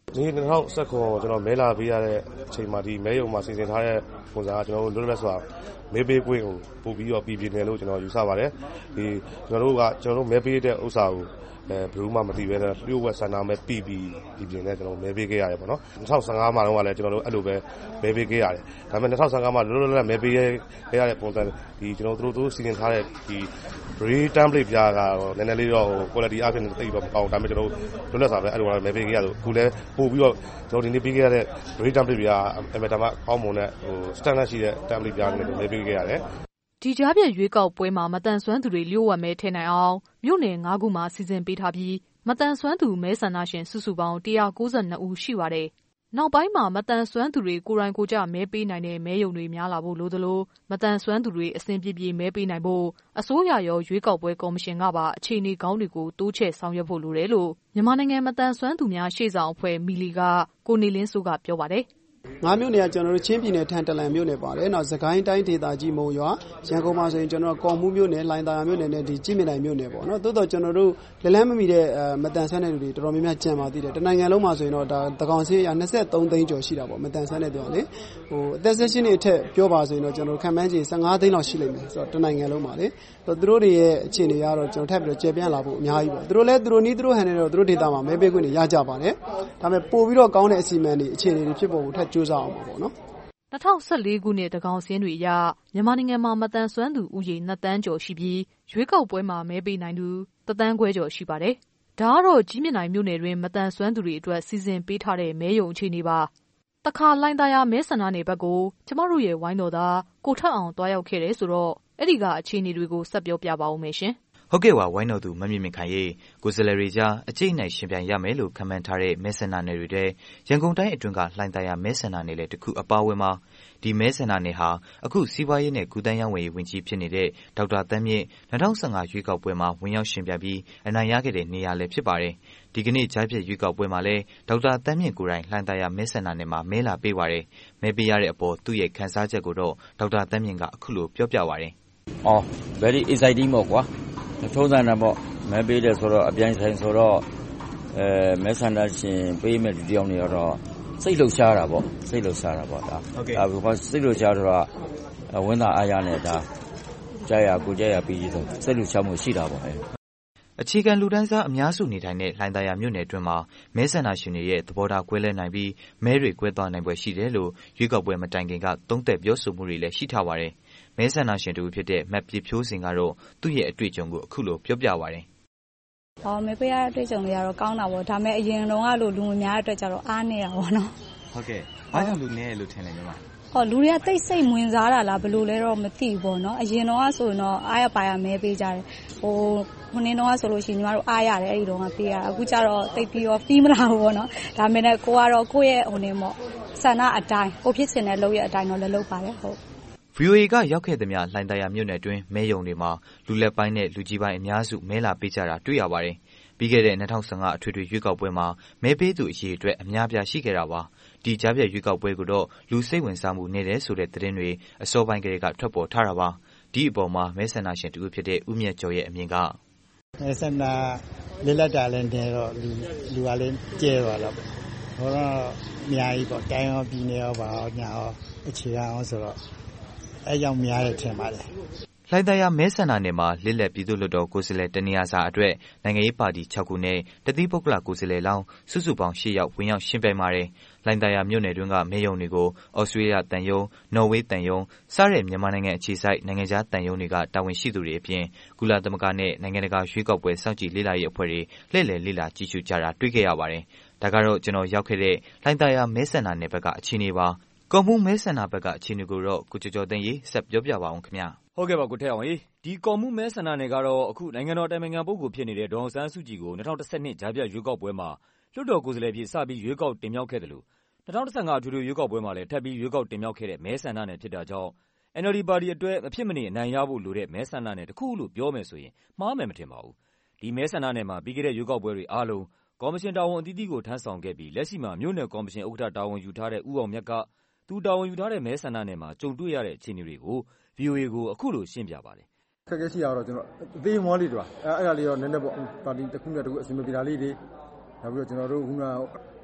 ဒီ၂၀၁၇ကျွန်တော်မဲလာပေးရတဲ့အချိန်မှာဒီမဲရုံမှာစီစဉ်ထားတဲ့ပုံစံကကျွန်တော်တို့လွတ်လပ်စွာမဲပေးခွင့်ကိုပို့ပြီးတော့ပြည်ပြင်းတယ်လို့ကျွန်တော်ယူဆပါတယ်ဒီကျွန်တော်တို့ကကျွန်တော်တို့မဲပေးတဲ့ဥစ္စာကိုအဲဘယ်သူမှမသိဘဲနဲ့လျှို့ဝှက်ဆန္ဒမဲပြည်ပြီးပြည်ပြင်းနဲ့ကျွန်တော်မဲပေးခဲ့ရတယ်ပေါ့နော်၂၀၁၅မှာတော့လည်းကျွန်တော်တို့အဲ့လိုပဲမဲပေးခဲ့ရတယ်ဒါပေမဲ့၂၀၁၅မှာလွတ်လွတ်လပ်လပ်မဲပေးခဲ့ရတဲ့ပုံစံဒီကျွန်တော်တို့တို့စီစဉ်ထားတဲ့ဒီ breed template ပြားကတော့နည်းနည်းလေးတော့ quality အပြင်တိတ်တော့မကောင်းဒါပေမဲ့ကျွန်တော်တို့လွတ်လပ်စွာပဲအဲ့လိုမဲပေးခဲ့ရလို့အခုလည်းပို့ပြီးတော့ကျွန်တော်ဒီနေ့ပေးခဲ့ရတဲ့ breed template ပြားအမေတမကောင်းမွန်တဲ့ဟို standard ရှိတဲ့ template ပြားနဲ့မဲပေးခဲ့ရတယ်ဒီကြားပြရွေးကောက်ပွဲမှာမတန်ဆွမ်းသူတွေလျှို့ဝှက်မဲထည့်နိုင်အောင်မြို့နယ်၅ခုမှာစီစဉ်ပေးထားပြီးမတန်ဆွမ်းသူမဲဆန္ဒရှင်စုစုပေါင်း၁၉၂ဦးရှိပါတယ်။နောက်ပိုင်းမှာမတန်ဆွမ်းသူတွေကိုယ်တိုင်ကိုယ်ကျမဲပေးနိုင်တဲ့မဲရုံတွေများလာဖို့လိုသလိုမတန်ဆွမ်းသူတွေအစဉ်ပြေပြေမဲပေးနိုင်ဖို့အစိုးရရောရွေးကောက်ပွဲကော်မရှင်ကပါအခြေအနေကောင်းတွေကိုတိုးချဲ့ဆောင်ရွက်ဖို့လိုတယ်လို့မြန်မာနိုင်ငံမတန်ဆွမ်းသူများရှေ့ဆောင်အဖွဲ့မီလီကကိုနေလင်းစိုးကပြောပါတယ်။ငါးမြို့နယ်ကကျွန်တော်တို့ချင်းပြည်နယ်ထန်တလန်မြို့နယ်ပါတယ်နောက်စကိုင်းတိုင်းဒေသကြီးမုံရွာရန်ကုန်မှာဆိုရင်ကျွန်တော်ကော်မှုမြို့နယ်လိုင်သာယာမြို့နယ်နဲ့ဒီကြည့်မြင်နိုင်မြို့နယ်ပေါ့နော်တိုးတော့ကျွန်တော်တို့လက်လန်းမမီတဲ့မတန်ဆန်းတဲ့လူတွေတော်တော်များများကြံပါသေးတယ်တနိုင်ငံလုံးမှာဆိုရင်တော့ဒါတကောင်စီရ၂၃သိန်းကျော်ရှိတာပေါ့မတန်ဆန်းတဲ့ပြောလေဟိုအသက်၁၈နှစ်အထက်ပြောပါဆိုရင်တော့ကျွန်တော်ခံမှန်းချေ၁၅သိန်းလောက်ရှိလိမ့်မယ်ဆိုတော့တနိုင်ငံလုံးမှာလေသူတို့တွေရဲ့အခြေအနေကတော့ကျွန်တော်ထပ်ပြီးတော့ကျေပြန့်လာဖို့အများကြီးပေါ့သူတို့လည်းသူတို့နီးသူတို့ဟန်နေတော့သူတို့ဒေတာမှာမဲပေးခွင့်တွေရကြပါတယ်ဒါပေမဲ့ပို့ပြီးတော့ကောင်းတဲ့အစီအမံတွေအခြေအနေတွေဖြစ်ပေါ်ဖို့ထပ်ကြိုးစားအောင်ပါပေါ့နော်၂၀၁၄ခုနှစ်တကောင်စင်းတွေအရမြန်မာနိုင်ငံမှာမတန်ဆွမ်းသူဦးရေ၂သန်းကျော်ရှိပြီးရွေးကောက်ပွဲမှာမဲပေးနိုင်သူတစ်သန်းခွဲကျော်ရှိပါတယ်။ဒါကတော့ကြီးမြင့်နိုင်မြို့နယ်တွင်မတန်ဆွမ်းသူတွေအတွက်စီစဉ်ပေးထားတဲ့မဲရုံအခြေအနေပါ။တခါလိုင်သာယာမဲဆန္ဒနယ်ဘက်ကိုကျမတို့ရဲ့ဝိုင်းတော်သားကိုထက်အောင်တွားရောက်ခဲ့တယ်ဆိုတော့အဲ့ဒီကအခြေအနေတွေကိုဆက်ပြောပြပါဦးမယ်ရှင်။ဟုတ်ကဲ့ပါဝိုင်းတော်သူမမြင့်မြင့်ခိုင်ရေးကိုယ်စားလှယ်တွေကြားအကျိတ်နိုင်ရှင်ပြန်ရမယ်လို့ခန့်မှန်းထားတဲ့မဲဆန္ဒနယ်တွေထဲရန်ကုန်တိုင်းအတွင်းကလှိုင်သာယာမဲဆန္ဒနယ်လည်းတစ်ခုအပါအဝင်မှာဒီမဲဆန္ဒနယ်ဟာအခုစီးပွားရေးနဲ့ကုသရေးဝန်ကြီးဝန်ကြီးဖြစ်နေတဲ့ဒေါက်တာသန်းမြင့်၂၀၁၅ရွေးကောက်ပွဲမှာဝင်ရောက်ရှင်ပြန်ပြီးအနိုင်ရခဲ့တဲ့နေရာလည်းဖြစ်ပါတယ်ဒီကနေ့ကြားပြည့်ရွေးကောက်ပွဲမှာလည်းဒေါက်တာသန်းမြင့်ကိုယ်တိုင်လှိုင်သာယာမဲဆန္ဒနယ်မှာမဲလာပေးပါတယ်မဲပေးရတဲ့အပေါ်သူ့ရဲ့ခန်းစားချက်ကိုတော့ဒေါက်တာသန်းမြင့်ကအခုလိုပြောပြပါတယ်အော် very exciting ပေါ့ကွာထုံးစံတယ်ပေါ့မဲပေးတယ်ဆိုတော့အပြိုင်ဆိုင်ဆိုတော့အဲမဲဆန္ဒရှင်ပေးမဲ့လူတယောက်နေတော့စိတ်လှုပ်ရှားတာပေါ့စိတ်လှုပ်ရှားတာပေါ့ဒါဒါဘာစိတ်လှုပ်ရှားတော့ဝင်းသာအားရနဲ့ဒါကြာရကိုကြာရပြီးဆိုစိတ်လှုပ်ရှားမှုရှိတာပေါ့အဲအခြေခံလူတန်းစားအများစုနေထိုင်တဲ့လှိုင်သာယာမြို့နယ်အတွင်းမှာမဲဆန္ဒရှင်တွေရဲ့သဘောထားကွဲလွဲနိုင်ပြီးမဲတွေကွဲသွားနိုင်ပွဲရှိတယ်လို့ရွေးကောက်ပွဲမတိုင်ခင်ကသုံးသပ်ပြောဆိုမှုတွေလည်းရှိထားပါတယ်မဲဆန္ဒရှင်တူဖြစ်တဲ့မက်ပြဖြိုးစင်ကတော့သူ့ရဲ့အတွေ့အကြုံကိုအခုလိုပြောပြပါတယ်။ဟောမဲပေးရတဲ့အတွေ့အကြုံတွေကတော့ကောင်းတာပေါ့ဒါပေမဲ့အရင်တုန်းကလိုလူမများတဲ့အတွက်ကျတော့အားနေတာပေါ့နော်။ဟုတ်ကဲ့။ဘာကြောင့်လူနည်းလို့ထင်လဲညီမ။ဟောလူတွေကတိတ်ဆိတ်ဝင်စားတာလားဘယ်လိုလဲတော့မသိဘူးပေါ့နော်။အရင်တုန်းကဆိုရင်တော့အားရပါရမဲပေးကြတယ်။ဟိုခုနေ့တုန်းကဆိုလို့ရှိရင်ညီမတို့အားရတယ်အဲ့ဒီတုန်းကပေးရတာအခုကျတော့တိတ်ပြီးတော့ပြီးမလာဘူးပေါ့နော်။ဒါပေမဲ့ကိုကတော့ကိုယ့်ရဲ့ဟိုနေပေါ့ဆန္ဒအတိုင်းကိုဖြစ်ချင်တဲ့လုပ်ရအတိုင်းတော့လည်းလုပ်ပါတယ်ဟုတ်ဗွီအိုအေကရောက်ခဲ့သမျှလှိုင်သာယာမြို့နယ်တွင်မဲရုံတွေမှာလူလက်ပိုင်းနဲ့လူကြီးပိုင်းအများစုမဲလာပေးကြတာတွေ့ရပါတယ်။ပြီးခဲ့တဲ့၂၀၁၅အထွေထွေရွေးကောက်ပွဲမှာမဲပေးသူအရေအတွက်အများပြားရှိခဲ့တာပါ။ဒီကြားပြတ်ရွေးကောက်ပွဲကိုတော့လူစိတ်ဝင်စားမှုနေတယ်ဆိုတဲ့သတင်းတွေအစောပိုင်းကတည်းကထွက်ပေါ်ထားတာပါ။ဒီအပေါ်မှာမဲဆန္ဒရှင်တူဖြစ်တဲ့ဦးမြတ်ကျော်ရဲ့အမြင်ကမဲဆန္ဒလေးလက်တာလည်းနေတော့လူလူကလည်းကျဲသွားတော့ဟောတော့အများကြီးပေါ့တိုင်းရောပြည်နယ်ရောပါညာရောအခြေခံအောင်ဆိုတော့အဲကြောင့်များတယ်ထင်ပါတယ်လှိုင်သာယာမဲဆန္ဒနယ်မှာလစ်လက်ပြည်သူ့လွှတ်တော်ကိုယ်စားလှယ်တနေရာစာအတွက်နိုင်ငံရေးပါတီ၆ခုနဲ့တသီးပုဂ္ဂလကိုယ်စားလှယ်လောင်းစုစုပေါင်း၈ယောက်ဝင်ရောက်ရှင်းပြပါတယ်။လှိုင်သာယာမြို့နယ်တွင်းကမဲရုံတွေကိုဩစတြေးလျတန်ယုံ၊နော်ဝေးတန်ယုံစတဲ့မြန်မာနိုင်ငံအခြေစိုက်နိုင်ငံခြားတန်ယုံတွေကတာဝန်ရှိသူတွေအပြင်ကုလသမဂ္ဂနဲ့နိုင်ငံတကာရွေးကောက်ပွဲစောင့်ကြည့်လေ့လာရေးအဖွဲ့တွေလှည့်လည်လေ့လာကြည့်ရှုကြတာတွေ့ခဲ့ရပါတယ်။ဒါကတော့ကျွန်တော်ရောက်ခဲ့တဲ့လှိုင်သာယာမဲဆန္ဒနယ်ဘက်ကအခြေအနေပါ။ကော်မှုမဲဆန္ဒဘက်ကအခြေအနေကိုတော့ကိုကျော်ကျော်သိန်းရေးဆက်ပြောပြပါအောင်ခင်ဗျာ။ဟုတ်ကဲ့ပါကိုထက်အောင်ရေဒီကော်မှုမဲဆန္ဒနယ်ကတော့အခုနိုင်ငံတော်တိုင်ပင်ခံပုဂ္ဂိုလ်ဖြစ်နေတဲ့ဒေါ်အောင်ဆန်းစုကြည်ကို၂၀၁၂ကြားပြတ်ရွေးကောက်ပွဲမှာလွှတ်တော်ကိုယ်စားလှယ်ဖြစ်စပြီးရွေးကောက်တင်မြှောက်ခဲ့တယ်လို့၂၀၁၅အထွေထွေရွေးကောက်ပွဲမှာလည်းထပ်ပြီးရွေးကောက်တင်မြှောက်ခဲ့တဲ့မဲဆန္ဒနယ်ဖြစ်တာကြောင့် အန် အယ်လ် ဒီ ပါတီအတွက်မဖြစ်မနေအနိုင်ရဖို့လိုတဲ့မဲဆန္ဒနယ်တစ်ခုလို့ပြောမယ်ဆိုရင်မှားမယ်မထင်ပါဘူး။ဒီမဲဆန္ဒနယ်မှာပြီးခဲ့တဲ့ရွေးကောက်ပွဲတွေအားလုံးကော်မရှင်တာဝန်အသီးသီးကိုထမ်းဆောင်ခဲ့ပြီးလက်ရှိမှာမြို့နယ်ကော်မရှင်ဥက္ကဋ္ဌတာဝန်ယူထားတဲ့ဦးအောင်မြတ်ကသူတာဝန်ယူထားတဲ့မဲဆန္ဒနယ်မှာကြုံတွေ့ရတဲ့အခြေအနေတွေကို ဗွီအိုအေကိုအခုလိုရှင်းပြပါတယ်။ခက်ခဲရှိရတော့ကျွန်တော်အသေးမွားလေးတွေပါအဲအဲ့ဒါလေးတော့နည်းနည်းပေါ့ပါတီတစ်ခုနဲ့တစ်ခုအဆင်မပြေတာလေးတွေနောက်ပြီးတော့ကျွန်တော်တို့ခုန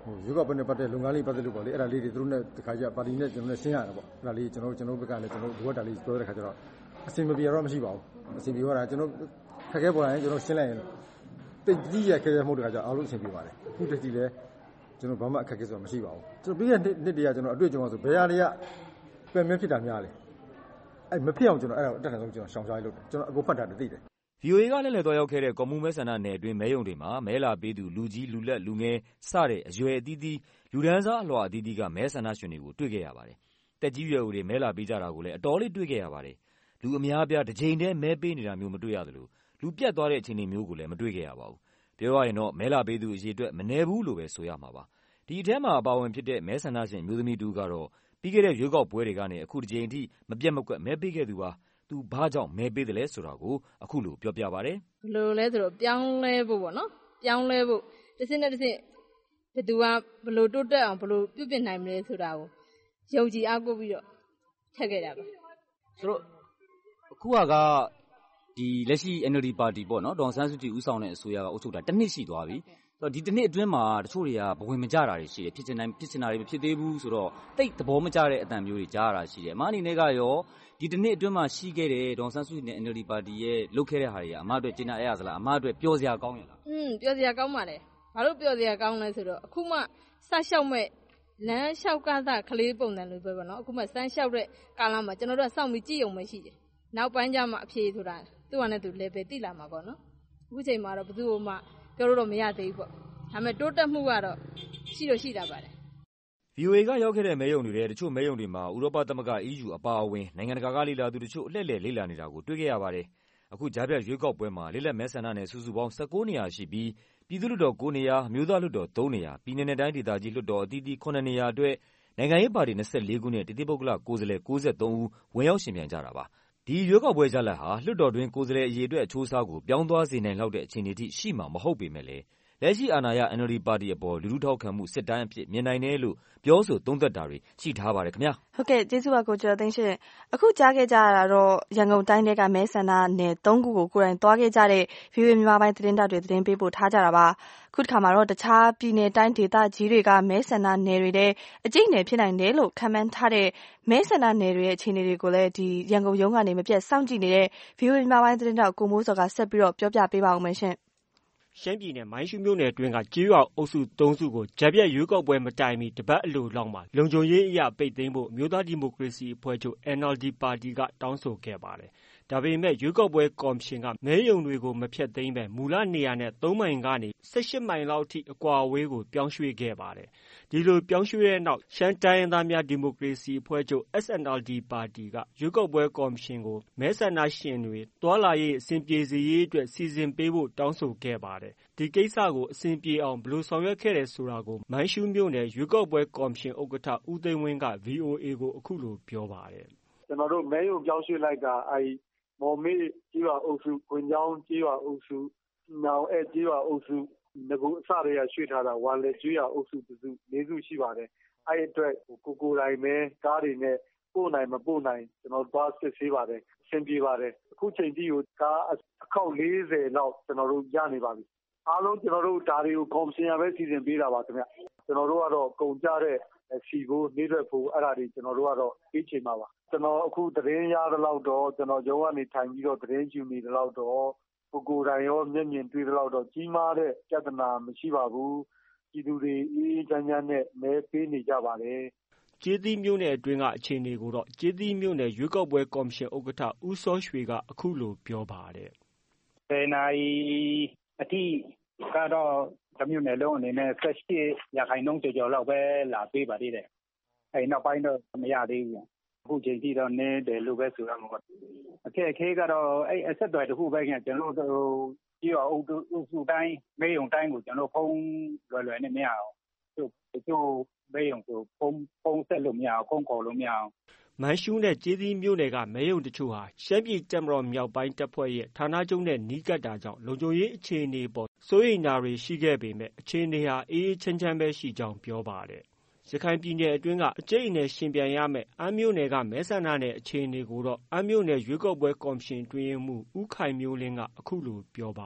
ဟိုရွေးကောက်ပွဲနဲ့ပတ်သက်လုပ်ငန်းလေးပတ်သက်လို့ပေါ့လေအဲ့ဒါလေးတွေသူတို့နဲ့တခါကျပါတီနဲ့ကျွန်တော်နဲ့ရှင်းရတယ်ပေါ့အဲ့ဒါလေးကျွန်တော်ကျွန်တော်ဘက်ကလည်းကျွန်တော်လိုအပ်တာလေးပြောတဲ့ခါကျတော့အစင်မပြေတော့မရှိပါဘူးအစင်ပြေတော့ကျွန်တော်ခက်ခဲပေါ်လာရင်ကျွန်တော်ရှင်းလိုက်ရင်တိတ်ကြီးရခက်ခဲမှုတခါကျအားလုံးအဆင်ပြေပါတယ်အခုတည်းကြီးလဲကျွန်တော်ဘာမှအခက်အခဲဆိုတာမရှိပါဘူးကျွန်တော်ပြီးတဲ့နှစ်တည်းကကျွန်တော်အတွေ့အကြုံဆိုဘယ်ဟာတွေကပယ်မဲဖြစ်တာများလဲအဲ့မဖြစ်အောင်ကျွန်တော်အဲ့ဒါအတက်အဆုံးကျွန်တော်ရှောင်ရှားလုပ်တယ်ကျွန်တော်အကိုဖတ်တာသိတယ်ဗီအိုအေ ကလည်းလည်းသွားရောက်ခဲ့တဲ့ကော်မှုမဲဆန္ဒနယ်အတွင်းမဲရုံတွေမှာမဲလာပေးသူလူကြီးလူလက်လူငယ်စတဲ့အရွယ်အသီးသီးလူဒန်းစားအလွှာအသီးသီးကမဲဆန္ဒရှင်တွေကိုတွေ့ခဲ့ရပါတယ်။တက်ကြီးရွယ်အိုတွေမဲလာပေးကြတာကိုလည်းအတော်လေးတွေ့ခဲ့ရပါတယ်။လူအများအပြားတစ်ချိန်တည်းမဲပေးနေတာမျိုးမတွေ့ရသလိုလူပြတ်သွားတဲ့အခြေအနေမျိုးကိုလည်းမတွေ့ခဲ့ရပါဘူး။ပြောရရင်တော့မဲလာပေးသူအရေအတွက်မနည်းဘူးလို့ပဲဆိုရမှာပါ။ဒီအထဲမှာအပါဝင်ဖြစ်တဲ့မဲဆန္ဒရှင်အမျိုးသမီးတူကတော့ပြီးခဲ့တဲ့ရွေးကောက်ပွဲတွေကနေအခုတစ်ချိန်အထိမပြတ်မကွက်မဲပေးခဲ့သူပါ။သူဘာကြောင့်မဲပေးတယ်လဲဆိုတာကိုအခုလိုပြောပြပါတယ်။ဘယ်လိုလဲဆိုတော့ပြောင်းလဲဖို့ပေါ့နော်ပြောင်းလဲဖို့တစ်စင်းနဲ့တစ်စင်းဘယ်သူကဘယ်လိုတိုးတက်အောင်ဘယ်လိုပြုပြင်နိုင်မလဲဆိုတာကိုယုံကြည်အားကိုးပြီးတော့ထက်ခဲ့တာပါဆိုတော့အခုကဒီလက်ရှိ N L D ပါတီပေါ့နော်ဒေါ်အောင်ဆန်းစုကြည်ဦးဆောင်တဲ့အစိုးရကအုပ်ချုပ်တာတစ်နှစ်ရှိသွားပြီဆိုတော့ဒီတစ်နှစ်အတွင်းမှာတချို့တွေကဘဝင်မကြတာတွေရှိတယ်ဖြစ်ချင်တိုင်းဖြစ်ချင်တာတွေမဖြစ်သေးဘူးဆိုတော့တိတ်သဘောမကျတဲ့အတန်မျိုးတွေကြားရတာရှိတယ်အမအနေနဲ့ကရောဒီတစ်နှစ်အတွင်းမှာရှိခဲ့တဲ့ဒေါ်အောင်ဆန်းစုကြည်နဲ့ N L D ပါတီရဲ့လုပ်ခဲ့တဲ့ဟာတွေကအမအတွက်ကျင်းရရသလားအမအတွက်ပျော်စရာကောင်းရလားอืมပျော်စရာကောင်းပါတယ်ဘာလို့ပျော်စရာကောင်းလဲဆိုတော့အခုမှစလျှောက်မဲ့လမ်းလျှောက်ကသာကလေးပုံစံလိုပဲပေါ့နော်အခုမှစမ်းလျှောက်တဲ့ကာလမှာကျွန်တော်တို့ကစောင့်ပြီးကြည့်ုံပဲရှိတယ်နောက်ပိုင်းကျမှအဖြေဆိုတာသူ့ဟာနဲ့သူ level တိလာမှာပေါ့နော်အခုချိန်မှာတော့ဘယ်သူမှပြောလို့တော့မရသေးဘူးပေါ့ဒါပေမဲ့တိုးတက်မှုကတော့ရှိလို့ရှိတာပါတယ်ဗီအိုအေ ကရောက်ခဲ့တဲ့မဲရုံတွေထဲတချို့မဲရုံတွေမှာဥရောပသမဂ္ဂ E U အပါအဝင်နိုင်ငံတကာကလေ့လာသူတချို့အလှည့်လည်လေ့လာနေတာကိုတွေ့ခဲ့ရပါတယ်။အခုကြားဖြတ်ရွေးကောက်ပွဲမှာလစ်လက်မဲဆန္ဒနယ်စုစုပေါင်း၁၉နေရာရှိပြီးပြည်သူ့လွှတ်တော်၉နေရာအမျိုးသားလွှတ်တော်၃နေရာပြည်နယ်နဲ့တိုင်းဒေသကြီးလွှတ်တော်အသီးသီး၇နေရာအတွက်နိုင်ငံရေးပါတီ၂၄ခုနဲ့တသီးပုဂ္ဂလကိုယ်စားလှယ်၉၃ဦးဝင်ရောက်ရှင်ပြိုင်ကြတာပါ။ဒီရွေးကောက်ပွဲရလဒ်ဟာလွှတ်တော်တွင်းကိုယ်စားလှယ်အရေအတွက်အချိုးအစားကိုပြောင်းသွားစေနိုင်လောက်တဲ့အခြေအနေထိရှိမှာမဟုတ်ပေမဲ့လည်းလက်ရှိအာဏာရ N L D ပါတီအပေါ်လူထုထောက်ခံမှုစစ်တမ်းအဖြစ်မြင်နိုင်တယ်လို့ပြောဆိုသုံးသပ်တာတွေရှိထားပါတယ်ခင်ဗျာဟုတ်ကဲ့ကျေးဇူးပါကိုကျော်သိန်းရှင်အခုကြားခဲ့ကြရတာတော့ရန်ကုန်တိုင်းကမဲဆန္ဒနယ်၃ခုကိုကိုယ်တိုင်သွားခဲ့ကြတဲ့ ဗီအိုအေ မြန်မာပိုင်းသတင်းတောက်တွေသတင်းပေးပို့ထားကြတာပါခုတစ်ခါမှာတော့တခြားပြည်နယ်တိုင်းဒေသကြီးတွေကမဲဆန္ဒနယ်တွေတဲ့အကျိတ်နယ်ဖြစ်နိုင်တယ်လို့ခန့်မှန်းထားတဲ့မဲဆန္ဒနယ်တွေရဲ့အခြေအနေတွေကိုလည်းဒီရန်ကုန်ရုံးကနေမပြတ်စောင့်ကြည့်နေတဲ့ ဗီအိုအေ မြန်မာပိုင်းသတင်းတောက်ကိုမိုးစောကဆက်ပြီးတော့ပြောပြပေးပါဦးမယ်ရှင်ရှမ်းပြည်နယ်မိုင်းရှူးမြို့နယ်အတွင်းကကြေးရွာအုပ်စု၃စုကိုကြားဖြတ်ရွေးကောက်ပွဲမတိုင်မီတပတ်အလိုလောက်မှာလုံခြုံရေးအရာပိတ်သိမ်းဖို့အမျိုးသားဒီမိုကရေစီအဖွဲ့ချုပ် N L D ပါတီကတောင်းဆိုခဲ့ပါတယ်။ဒါပေမဲ့ရွေးကောက်ပွဲကော်မရှင်ကမဲရုံတွေကိုမဖျက်သိမ်းပဲမူလနေရာနဲ့၃မိုင်ကနေ၁၈မိုင်လောက်ထိအကွာအဝေးကိုပြောင်းရွှေ့ခဲ့ပါတယ်။ဒီလိုပြောင်းရွှေ့တဲ့နောက်ရှမ်းတိုင်းရင်းသားများဒီမိုကရေစီအဖွဲ့ချုပ် S N L D ပါတီကရွေးကောက်ပွဲကော်မရှင်ကိုမဲဆန္ဒရှင်တွေတွာလာရေးအဆင်ပြေစေရေးအတွက်စီစဉ်ပေးဖို့တောင်းဆိုခဲ့ပါတယ်။ဒီကိစ္စကိုအဆင်ပြေအောင်ဘယ်လိုဆောင်ရွက်ခဲ့တယ်ဆိုတာကိုမိုင်းရှူးမြို့နယ်ရွေးကောက်ပွဲကော်မရှင်ဥက္ကဋ္ဌဦးသိန်းဝင်းက ဗီအိုအေ ကိုအခုလိုပြောပါတယ်။ကျွန်တော်တို့မဲရုံပြောင်းရွှေ့လိုက်တာအဲဒီမော်မေးကြေးရွာအုပ်စု၊ခွင်ချောင်းကြေးရွာအုပ်စု၊နောင်အဲကြေးရွာအုပ်စုငကူအစတွေကရွှေ့ထားတာဝါလေကြေးရွာအုပ်စုတစု၄စုရှိပါတယ်။အဲဒီအတွက်ကိုကိုတိုင်ပဲကားတွေနဲ့ပို့နိုင်မပို့နိုင်ကျွန်တော်သွားစစ်ဆေးပါတယ်အဆင်ပြေပါတယ်အခုချိန်ထိကိုကားအခေါက်၄၀လောက်ကျွန်တော်တို့ရနေပါပြီအားလုံးကျွန်တော်တို့ဒါတွေကိုကော်မရှင်ကပဲစီစဉ်ပေးတာပါခင်ဗျကျွန်တော်တို့ကတော့ကုန်ကြတဲ့စီဖို့နှိမ့်ရွက်ဖို့အဲ့ဒါတွေကျွန်တော်တို့ကတော့ပြီးချိန်ပါပါကျွန်တော်အခုသတင်းရသလောက်တော့ကျွန်တော်ရုံးကနေထိုင်ပြီးတော့သတင်းယူနေသလောက်တော့ကိုကိုတိုင်ရောမျက်မြင်တွေ့သလောက်တော့ကြီးမားတဲ့ပြဿနာမရှိပါဘူးပြည်သူတွေအေးအေးချမ်းချမ်းနဲ့မဲပေးနေကြပါတယ်ကျေးသီးမြို့နယ်အတွင်းကအခြေအနေကိုတော့ကျေးသီးမြို့နယ်ရွေးကောက်ပွဲကော်မရှင်ဥက္ကဋ္ဌဦးစောရွှေကအခုလိုပြောပါတယ်။၁၀နာရီအထိကတော့တမြို့နယ်လုံးအနေနဲ့၁၈ရာခိုင်နှုန်းကျော်ကျော်လောက်ပဲလာပေးပါသေးတယ်။အဲဒီနောက်ပိုင်းတော့မရသေးဘူး။အခုချိန်ထိတော့နည်းတယ်လို့ပဲဆိုရမှာပေါ့။အခက်အခဲကတော့အဲအဆက်အသွယ်တစ်ခုပဲကကျွန်တော်တို့ကြေးရွာအုပ်စုတိုင်းမဲရုံတိုင်းကိုကျွန်တော်ဖုန်းလွယ်လွယ်နဲ့မရအောင်။သူတို့မဲရုံကိုဖုန်းဖုန်းဆက်လို့မရအောင်ဖုန်းခေါ်လို့မရအောင်မိုင်းရှူးနဲ့ကျေးသီးမြို့နယ်ကမဲရုံတချို့ဟာရှမ်းပြည်တပ်မတော်မြောက်ပိုင်းတပ်ဖွဲ့ရဲ့ဌာနချုပ်နဲ့နီးကပ်တာကြောင့်လုံခြုံရေးအခြေအနေပေါ်စိုးရိမ်တာတွေရှိခဲ့ပေမဲ့အခြေအနေဟာအေးအေးချမ်းချမ်းပဲရှိကြောင်းပြောပါတယ်။ရခိုင်ပြည်နယ်အတွင်းကအကျိတ်အနယ်ရှင်ပြိုင်ရမယ့်အမ်းမြို့နယ်ကမဲဆန္ဒနယ်အခြေအနေကိုတော့အမ်းမြို့နယ်ရွေးကောက်ပွဲကော်မရှင်တွင်မှုဦးခိုင်မျိုးလင်းကအခုလိုပြောပါတယ်။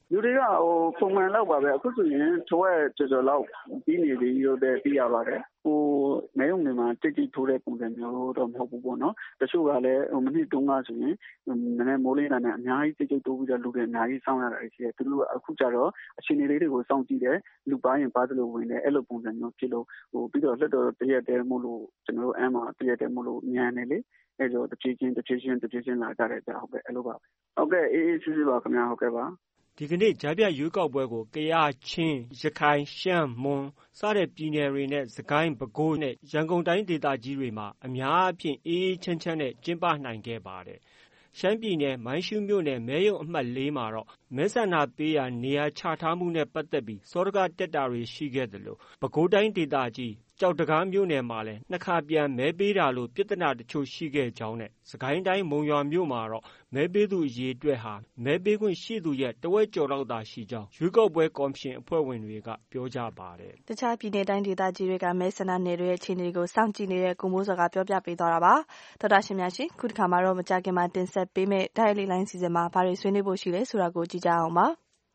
လူတွေကဟိုပုံမှန်လောက်ပါပဲအခုဆိုရင်ထိုးရကြော်ကြော်လောက်ပြီးနေပြီလို့သိရပါတယ်ဟိုမဲုံတွေမှာတိတ်တိတ်ထိုးတဲ့ပုံစံမျိုးတော့မဟုတ်ဘူးပေါ့နော်တချို့ကလည်းဟိုမိနစ်တုန်းကဆိုရင်နည်းနည်းမိုးလေးတာနဲ့အများကြီးတိတ်တိတ်တိုးပြီးတော့လူတွေအများကြီးစောင့်ရတာရှိတယ်သူတို့အခုကျတော့အခြေအနေလေးတွေကိုစောင့်ကြည့်တယ်လူပါရင်ပါသလိုဝင်တယ်အဲ့လိုပုံစံမျိုးဖြစ်လို့ဟိုပြီးတော့လက်တော်တရက်တည်းမို့လို့ကျွန်တော်တို့အမ်းမှာတရက်တည်းမို့လို့မြန်နေလေအဲ့တော့တဖြည်းချင်းတဖြည်းချင်းတဖြည်းချင်းလာကြတယ်ကြာဟုတ်ကဲ့အဲ့လိုပါဟုတ်ကဲ့အေးအေးဆေးဆေးပါခင်ဗျာဟုတ်ကဲ့ပါဒီကနေ့ကြားပြရွေးကောက်ပွဲကိုကယားချင်းရခိုင်ရှမ်းမွန်စတဲ့ပြည်နယ်တွေနဲ့စကိုင်းပဲခူးနဲ့ရန်ကုန်တိုင်းဒေသကြီးတွေမှာအများအပြားအေးအေးချမ်းချမ်းနဲ့ကျင်းပနိုင်ခဲ့ပါတယ်ရှမ်းပြည်နယ်မိုင်းရှူးမြို့နယ်မဲရုံအမှတ်လေးမှာတော့မဲဆန္ဒပေးရာနေရာချထားမှုနဲ့ပတ်သက်ပြီးစောဒကတက်တာတွေရှိခဲ့တယ်လို့ပဲခူးတိုင်းဒေသကြီးကြောက်တကားမြို့နယ်မှာလည်းနှစ်ခါပြန်မဲပေးတာလို့ပြဿနာတချို့ရှိခဲ့ကြောင်းနဲ့စကိုင်းတိုင်းမုံရွာမြို့မှာတော့မဲပေးသူအရေအတွက်ဟာမဲပေးခွင့်ရှိသူရဲ့တဝက်ကျော်လောက်သာရှိကြောင်းရွေးကောက်ပွဲကော်မရှင်အဖွဲ့ဝင်တွေကပြောကြပါတယ်တခြားပြည်နယ်တိုင်းဒေသကြီးတွေကမဲဆန္ဒနယ်တွေရဲ့အခြေအနေတွေကိုစောင့်ကြည့်နေတဲ့ကိုမိုးစောကပြောပြပေးသွားတာပါတော်တာရှင်များရှင်ခုတစ်ခါမှာတော့မကြခင်မှာတင်ဆက်ပေးမယ့်ဒိုင်လီလိုင်းစီစဉ်မှာဘာတွေဆွေးနွေးဖို့ရှိလဲဆိုတာကိုကြည့်ကြအောင်ပါ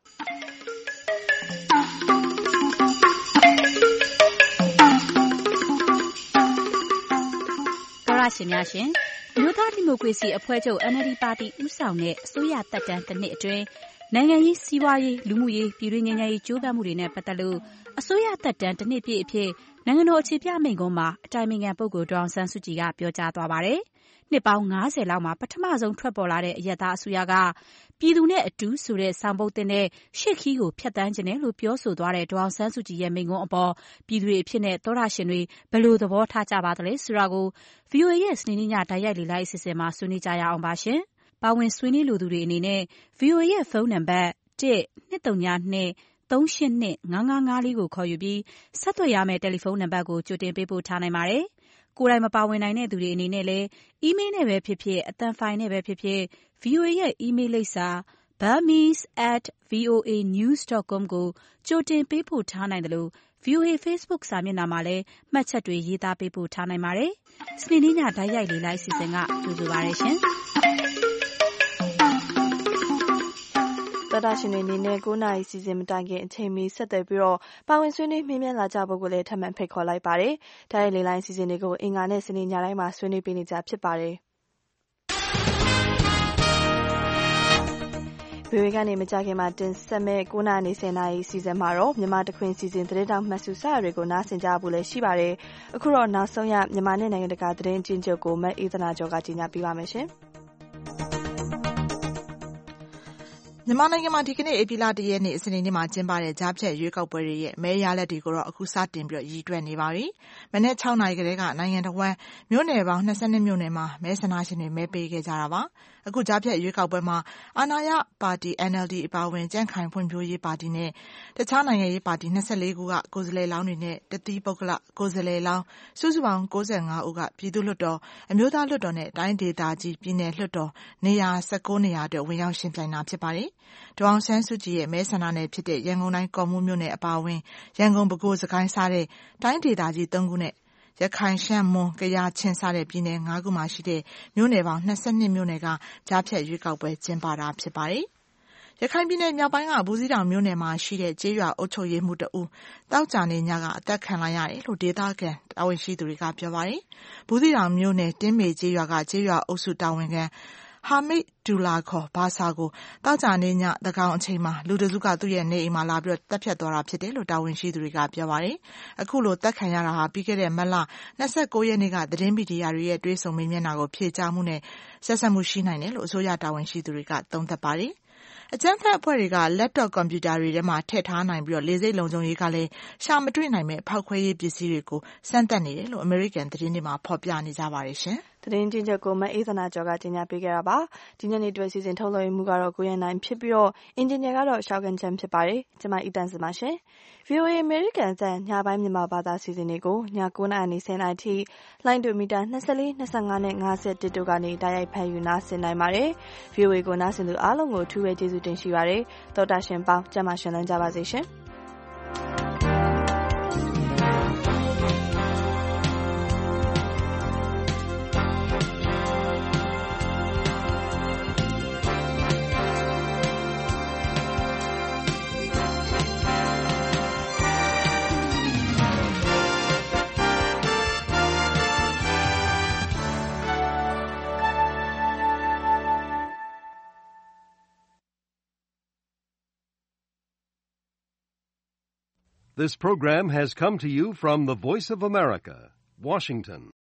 ရှင်များရှင်မြို့သားဒီမိုကရေစီအဖွဲ့ချုပ် N L D ပါတီဦးဆောင်တဲ့အစိုးရတပ်တန်းတစ်နှစ်အတွင်းနိုင်ငံရေးစီးပွားရေးလူမှုရေးပြည်တွင်းငြိမ်းချမ်းရေးကြိုးပမ်းမှုတွေနဲ့ပတ်သက်လို့အစိုးရတပ်တန်းတစ်နှစ်ပြည့်အဖြစ်နိုင်ငံတော်အခြေပြမိန့်ခွန်းမှာအတိုင်ပင်ခံပုဂ္ဂိုလ်ဒေါ်အောင်ဆန်းစုကြည်ကပြောကြားသွားပါတယ်။နှစ်ပေါင်း၅၀လောက်မှာပထမဆုံးထွက်ပေါ်လာတဲ့အရပ်သားအစိုးရကပြည်သူနဲ့အတူဆိုတဲ့ဆောင်ပုဒ်တင်တဲ့ရှေ့ခီးကိုဖျက်ဆီးခြင်းနဲ့လို့ပြောဆိုသွားတဲ့ဒေါ်အောင်ဆန်းစုကြည်ရဲ့မိန့်ခွန်းအပေါ်ပြည်သူတွေအဖြစ်နဲ့သောတာရှင်တွေဘယ်လိုသဘောထားကြပါသလဲဆိုတာကို ဗီအိုအေ ရဲ့စနေနေ့ညတိုက်ရိုက်လေလိုက်အစီအစဉ်မှာဆွေးနွေးကြရအောင်ပါရှင်။ပါဝင်ဆွေးနွေးလိုသူတွေအနေနဲ့ ဗီအိုအေ ရဲ့ဖုန်းနံပါတ်တစ် နှစ် သုံး ည နှစ် သုံး ရှစ် နှစ် ငါး ငါး ငါး လေးကိုခေါ်ယူပြီးဆက်သွယ်ရမယ့်တယ်လီဖုန်းနံပါတ်ကိုကြိုတင်ပေးပို့ထားနိုင်ပါတယ်။ကိုယ်တိုင်မပါဝင်နိုင်တဲ့သူတွေအနေနဲ့လည်းအီးမေးလ်နဲ့ပဲဖြစ်ဖြစ်အသံဖိုင်နဲ့ပဲဖြစ်ဖြစ် ဗီအိုအေ ရဲ့အီးမေးလ်လိပ်စာ burmese at voa news dot com ကိုကြိုတင်ပေးပို့ထားနိုင်တယ်လို့ ဗီအိုအေ Facebook စာမျက်နှာမှာလည်းမှတ်ချက်တွေရေးသားပေးပို့ထားနိုင်ပါတယ်။စနေနေ့ညတိုက်ရိုက်လေလိုက်အစီအစဉ်ကကြိုဆိုပါရရှင်။တော်တာရှင်တွေအနေနဲ့ကိုးနာရီစီစဉ်မတိုင်ခင်အချိန်မီဆက်သွယ်ပြီးတော့ပါဝင်ဆွေးနွေးမြင်းမြန်းလာကြဖို့ကိုလည်းထပ်မံဖိတ်ခေါ်လိုက်ပါတယ်။ဒါရဲ့လေလိုင်းစီစဉ်တွေကိုအင်္ဂါနဲ့စနေညတိုင်းမှာဆွေးနွေးပေးနေကြဖြစ်ပါတယ်။ဗီအိုအေကနေမကြခင်မှာတင်ဆက်မဲ့ကိုးနာရီဆယ်နာရီစီစဉ်မှာတော့မြန်မာတခွင်စီစဉ်သတင်းတောင်မှတ်စုစရတွေကိုနားဆင်ကြဖို့လည်းရှိပါတယ်။အခုတော့နောက်ဆုံးရမြန်မာနဲ့နိုင်ငံတကာသတင်းချင်းချုပ်ကိုမအေးသနာကျော်ကကြီးညာပြပါမယ်ရှင်။မြန်မာနိုင်ငံမှာဒီကနေ့ဧပြီလတစ်ရက်နေ့စနေနေ့မှာကျင်းပတဲ့ကြားဖြတ်ရွေးကောက်ပွဲတွေရဲ့မဲရလဒ်တွေကိုတော့အခုစတင်ပြီးတော့ရည်တွက်နေပါပြီ။မနေ့၆နာရီကတည်းကနိုင်ငံတော်ဝန်မြို့နယ်ပေါင်း၂၂မြို့နယ်မှာမဲဆန္ဒရှင်တွေမဲပေးခဲ့ကြတာပါ။အခုကြားဖြတ်ရွေးကောက်ပွဲမှာအာဏာရပါတီ N L D အပါအဝင်ကြံ့ခိုင်ဖွံ့ဖြိုးရေးပါတီနဲ့တခြားနိုင်ငံရေးပါတီ၂၄ခုကကိုယ်စားလှယ်လောင်းတွေနဲ့တသီးပုဂ္ဂလကိုယ်စားလှယ်လောင်းစုစုပေါင်း၉၅ဦးကပြည်သူ့လွှတ်တော်အမျိုးသားလွှတ်တော်နဲ့တိုင်းဒေသကြီးပြည်နယ်လွှတ်တော်နေရာ၁၉နေရာအတွက်ဝင်ရောက်ယှဉ်ပြိုင်တာဖြစ်ပါတယ်။ဒေါ်အောင်ဆန်းစုကြည်ရဲ့မဲဆန္ဒနယ်ဖြစ်တဲ့ရန်ကုန်တိုင်းကော့မှူးမြို့နယ်အပါအဝင်ရန်ကုန်ပဲခူးစကိုင်းစားတဲ့တိုင်းဒေသကြီး၃ခုနဲ့ရခိုင်ရှမ်းမွန်ကယားချင်းစားတဲ့ပြည်နယ်၅ခုမှာရှိတဲ့မြို့နယ်ပေါင်း၂၂မြို့နယ်ကကြားဖြတ်ရွေးကောက်ပွဲကျင်းပတာဖြစ်ပါတယ်။ရခိုင်ပြည်နယ်မြောက်ပိုင်းကဘူးစီးတောင်မြို့နယ်မှာရှိတဲ့ကျေးရွာအုပ်ချုပ်ရေးမှူးတဦးသောကြာနေ့ညကအသက်ခံလိုက်ရတယ်လို့ဒေသခံတာဝန်ရှိသူတွေကပြောပါတယ်။ဘူးစီးတောင်မြို့နယ်တင်းမေကျေးရွာကကျေးရွာအုပ်စုတာဝန်ခံဟာမစ်ဒူလာခေါ်ဘာဆာကိုသောကြာနေ့ညသန်းခေါင်အချိန်မှာလူတစုကသူ့ရဲ့နေအိမ်မှာလာပြီးတပ်ဖြတ်သွားတာဖြစ်တယ်လို့တာဝန်ရှိသူတွေကပြောပါတယ်။အခုလိုတပ်ခံရတာဟာပြီးခဲ့တဲ့မတ်လ၂၉ရက်နေ့ကသတင်းမီဒီယာတွေရဲ့တွေ့ဆုံမေးမြန်းတာကိုဖြေကြားမှုနဲ့ဆက်စပ်မှုရှိနိုင်တယ်လို့အစိုးရတာဝန်ရှိသူတွေကသုံးသပ်ပါတယ်။အကြမ်းဖက်အဖွဲ့တွေက laptop ကွန်ပျူတာတွေထဲမှာထည့်ထားနိုင်ပြီးလေဆိပ်လုံခြုံရေးကလည်းရှာမတွေ့နိုင်မဲ့ဖောက်ခွဲရေးပစ္စည်းတွေကိုစမ်းသပ်နေတယ်လို့အမေရိကန်သတင်းတွေမှာဖော်ပြနေကြပါတယ်ရှင်။သတင်းချင်းချုပ်ကိုမအေးသနာကျော်ကကြီးညာပေးခဲ့တာပါ။ဒီညနေတွေ့စီစဉ်ထုတ်လွှင့်မှုကတော့ကိုရန်နိုင်ဖြစ်ပြီးတော့အင်ဂျင်နီယာကတော့ရှောက်ကန်ချန်ဖြစ်ပါတယ်။ကျွန်မအီတန်စပါရှင်။ဗီအိုအေအမေရိကန်အသံညပိုင်းမြန်မာဘာသာစီစဉ်တွေကိုည၉နာရီနဲ့၁၀နာရီထိလိုင်းဒိုမီတာ၂၄ ၂၅နဲ့၅၁တို့ကနေတိုက်ရိုက်ဖန်ယူနားဆင်နိုင်ပါတယ်။ ဗီအိုအေကိုနားဆင်သူအားလုံးကိုအထူးပဲကျေးဇူးတင်ရှိပါတယ်။သောတာရှင်ပေါင်းကျမ်းမာရှင်လန်းကြပါစေရှင်။ This program has come to you from the Voice of America, Washington.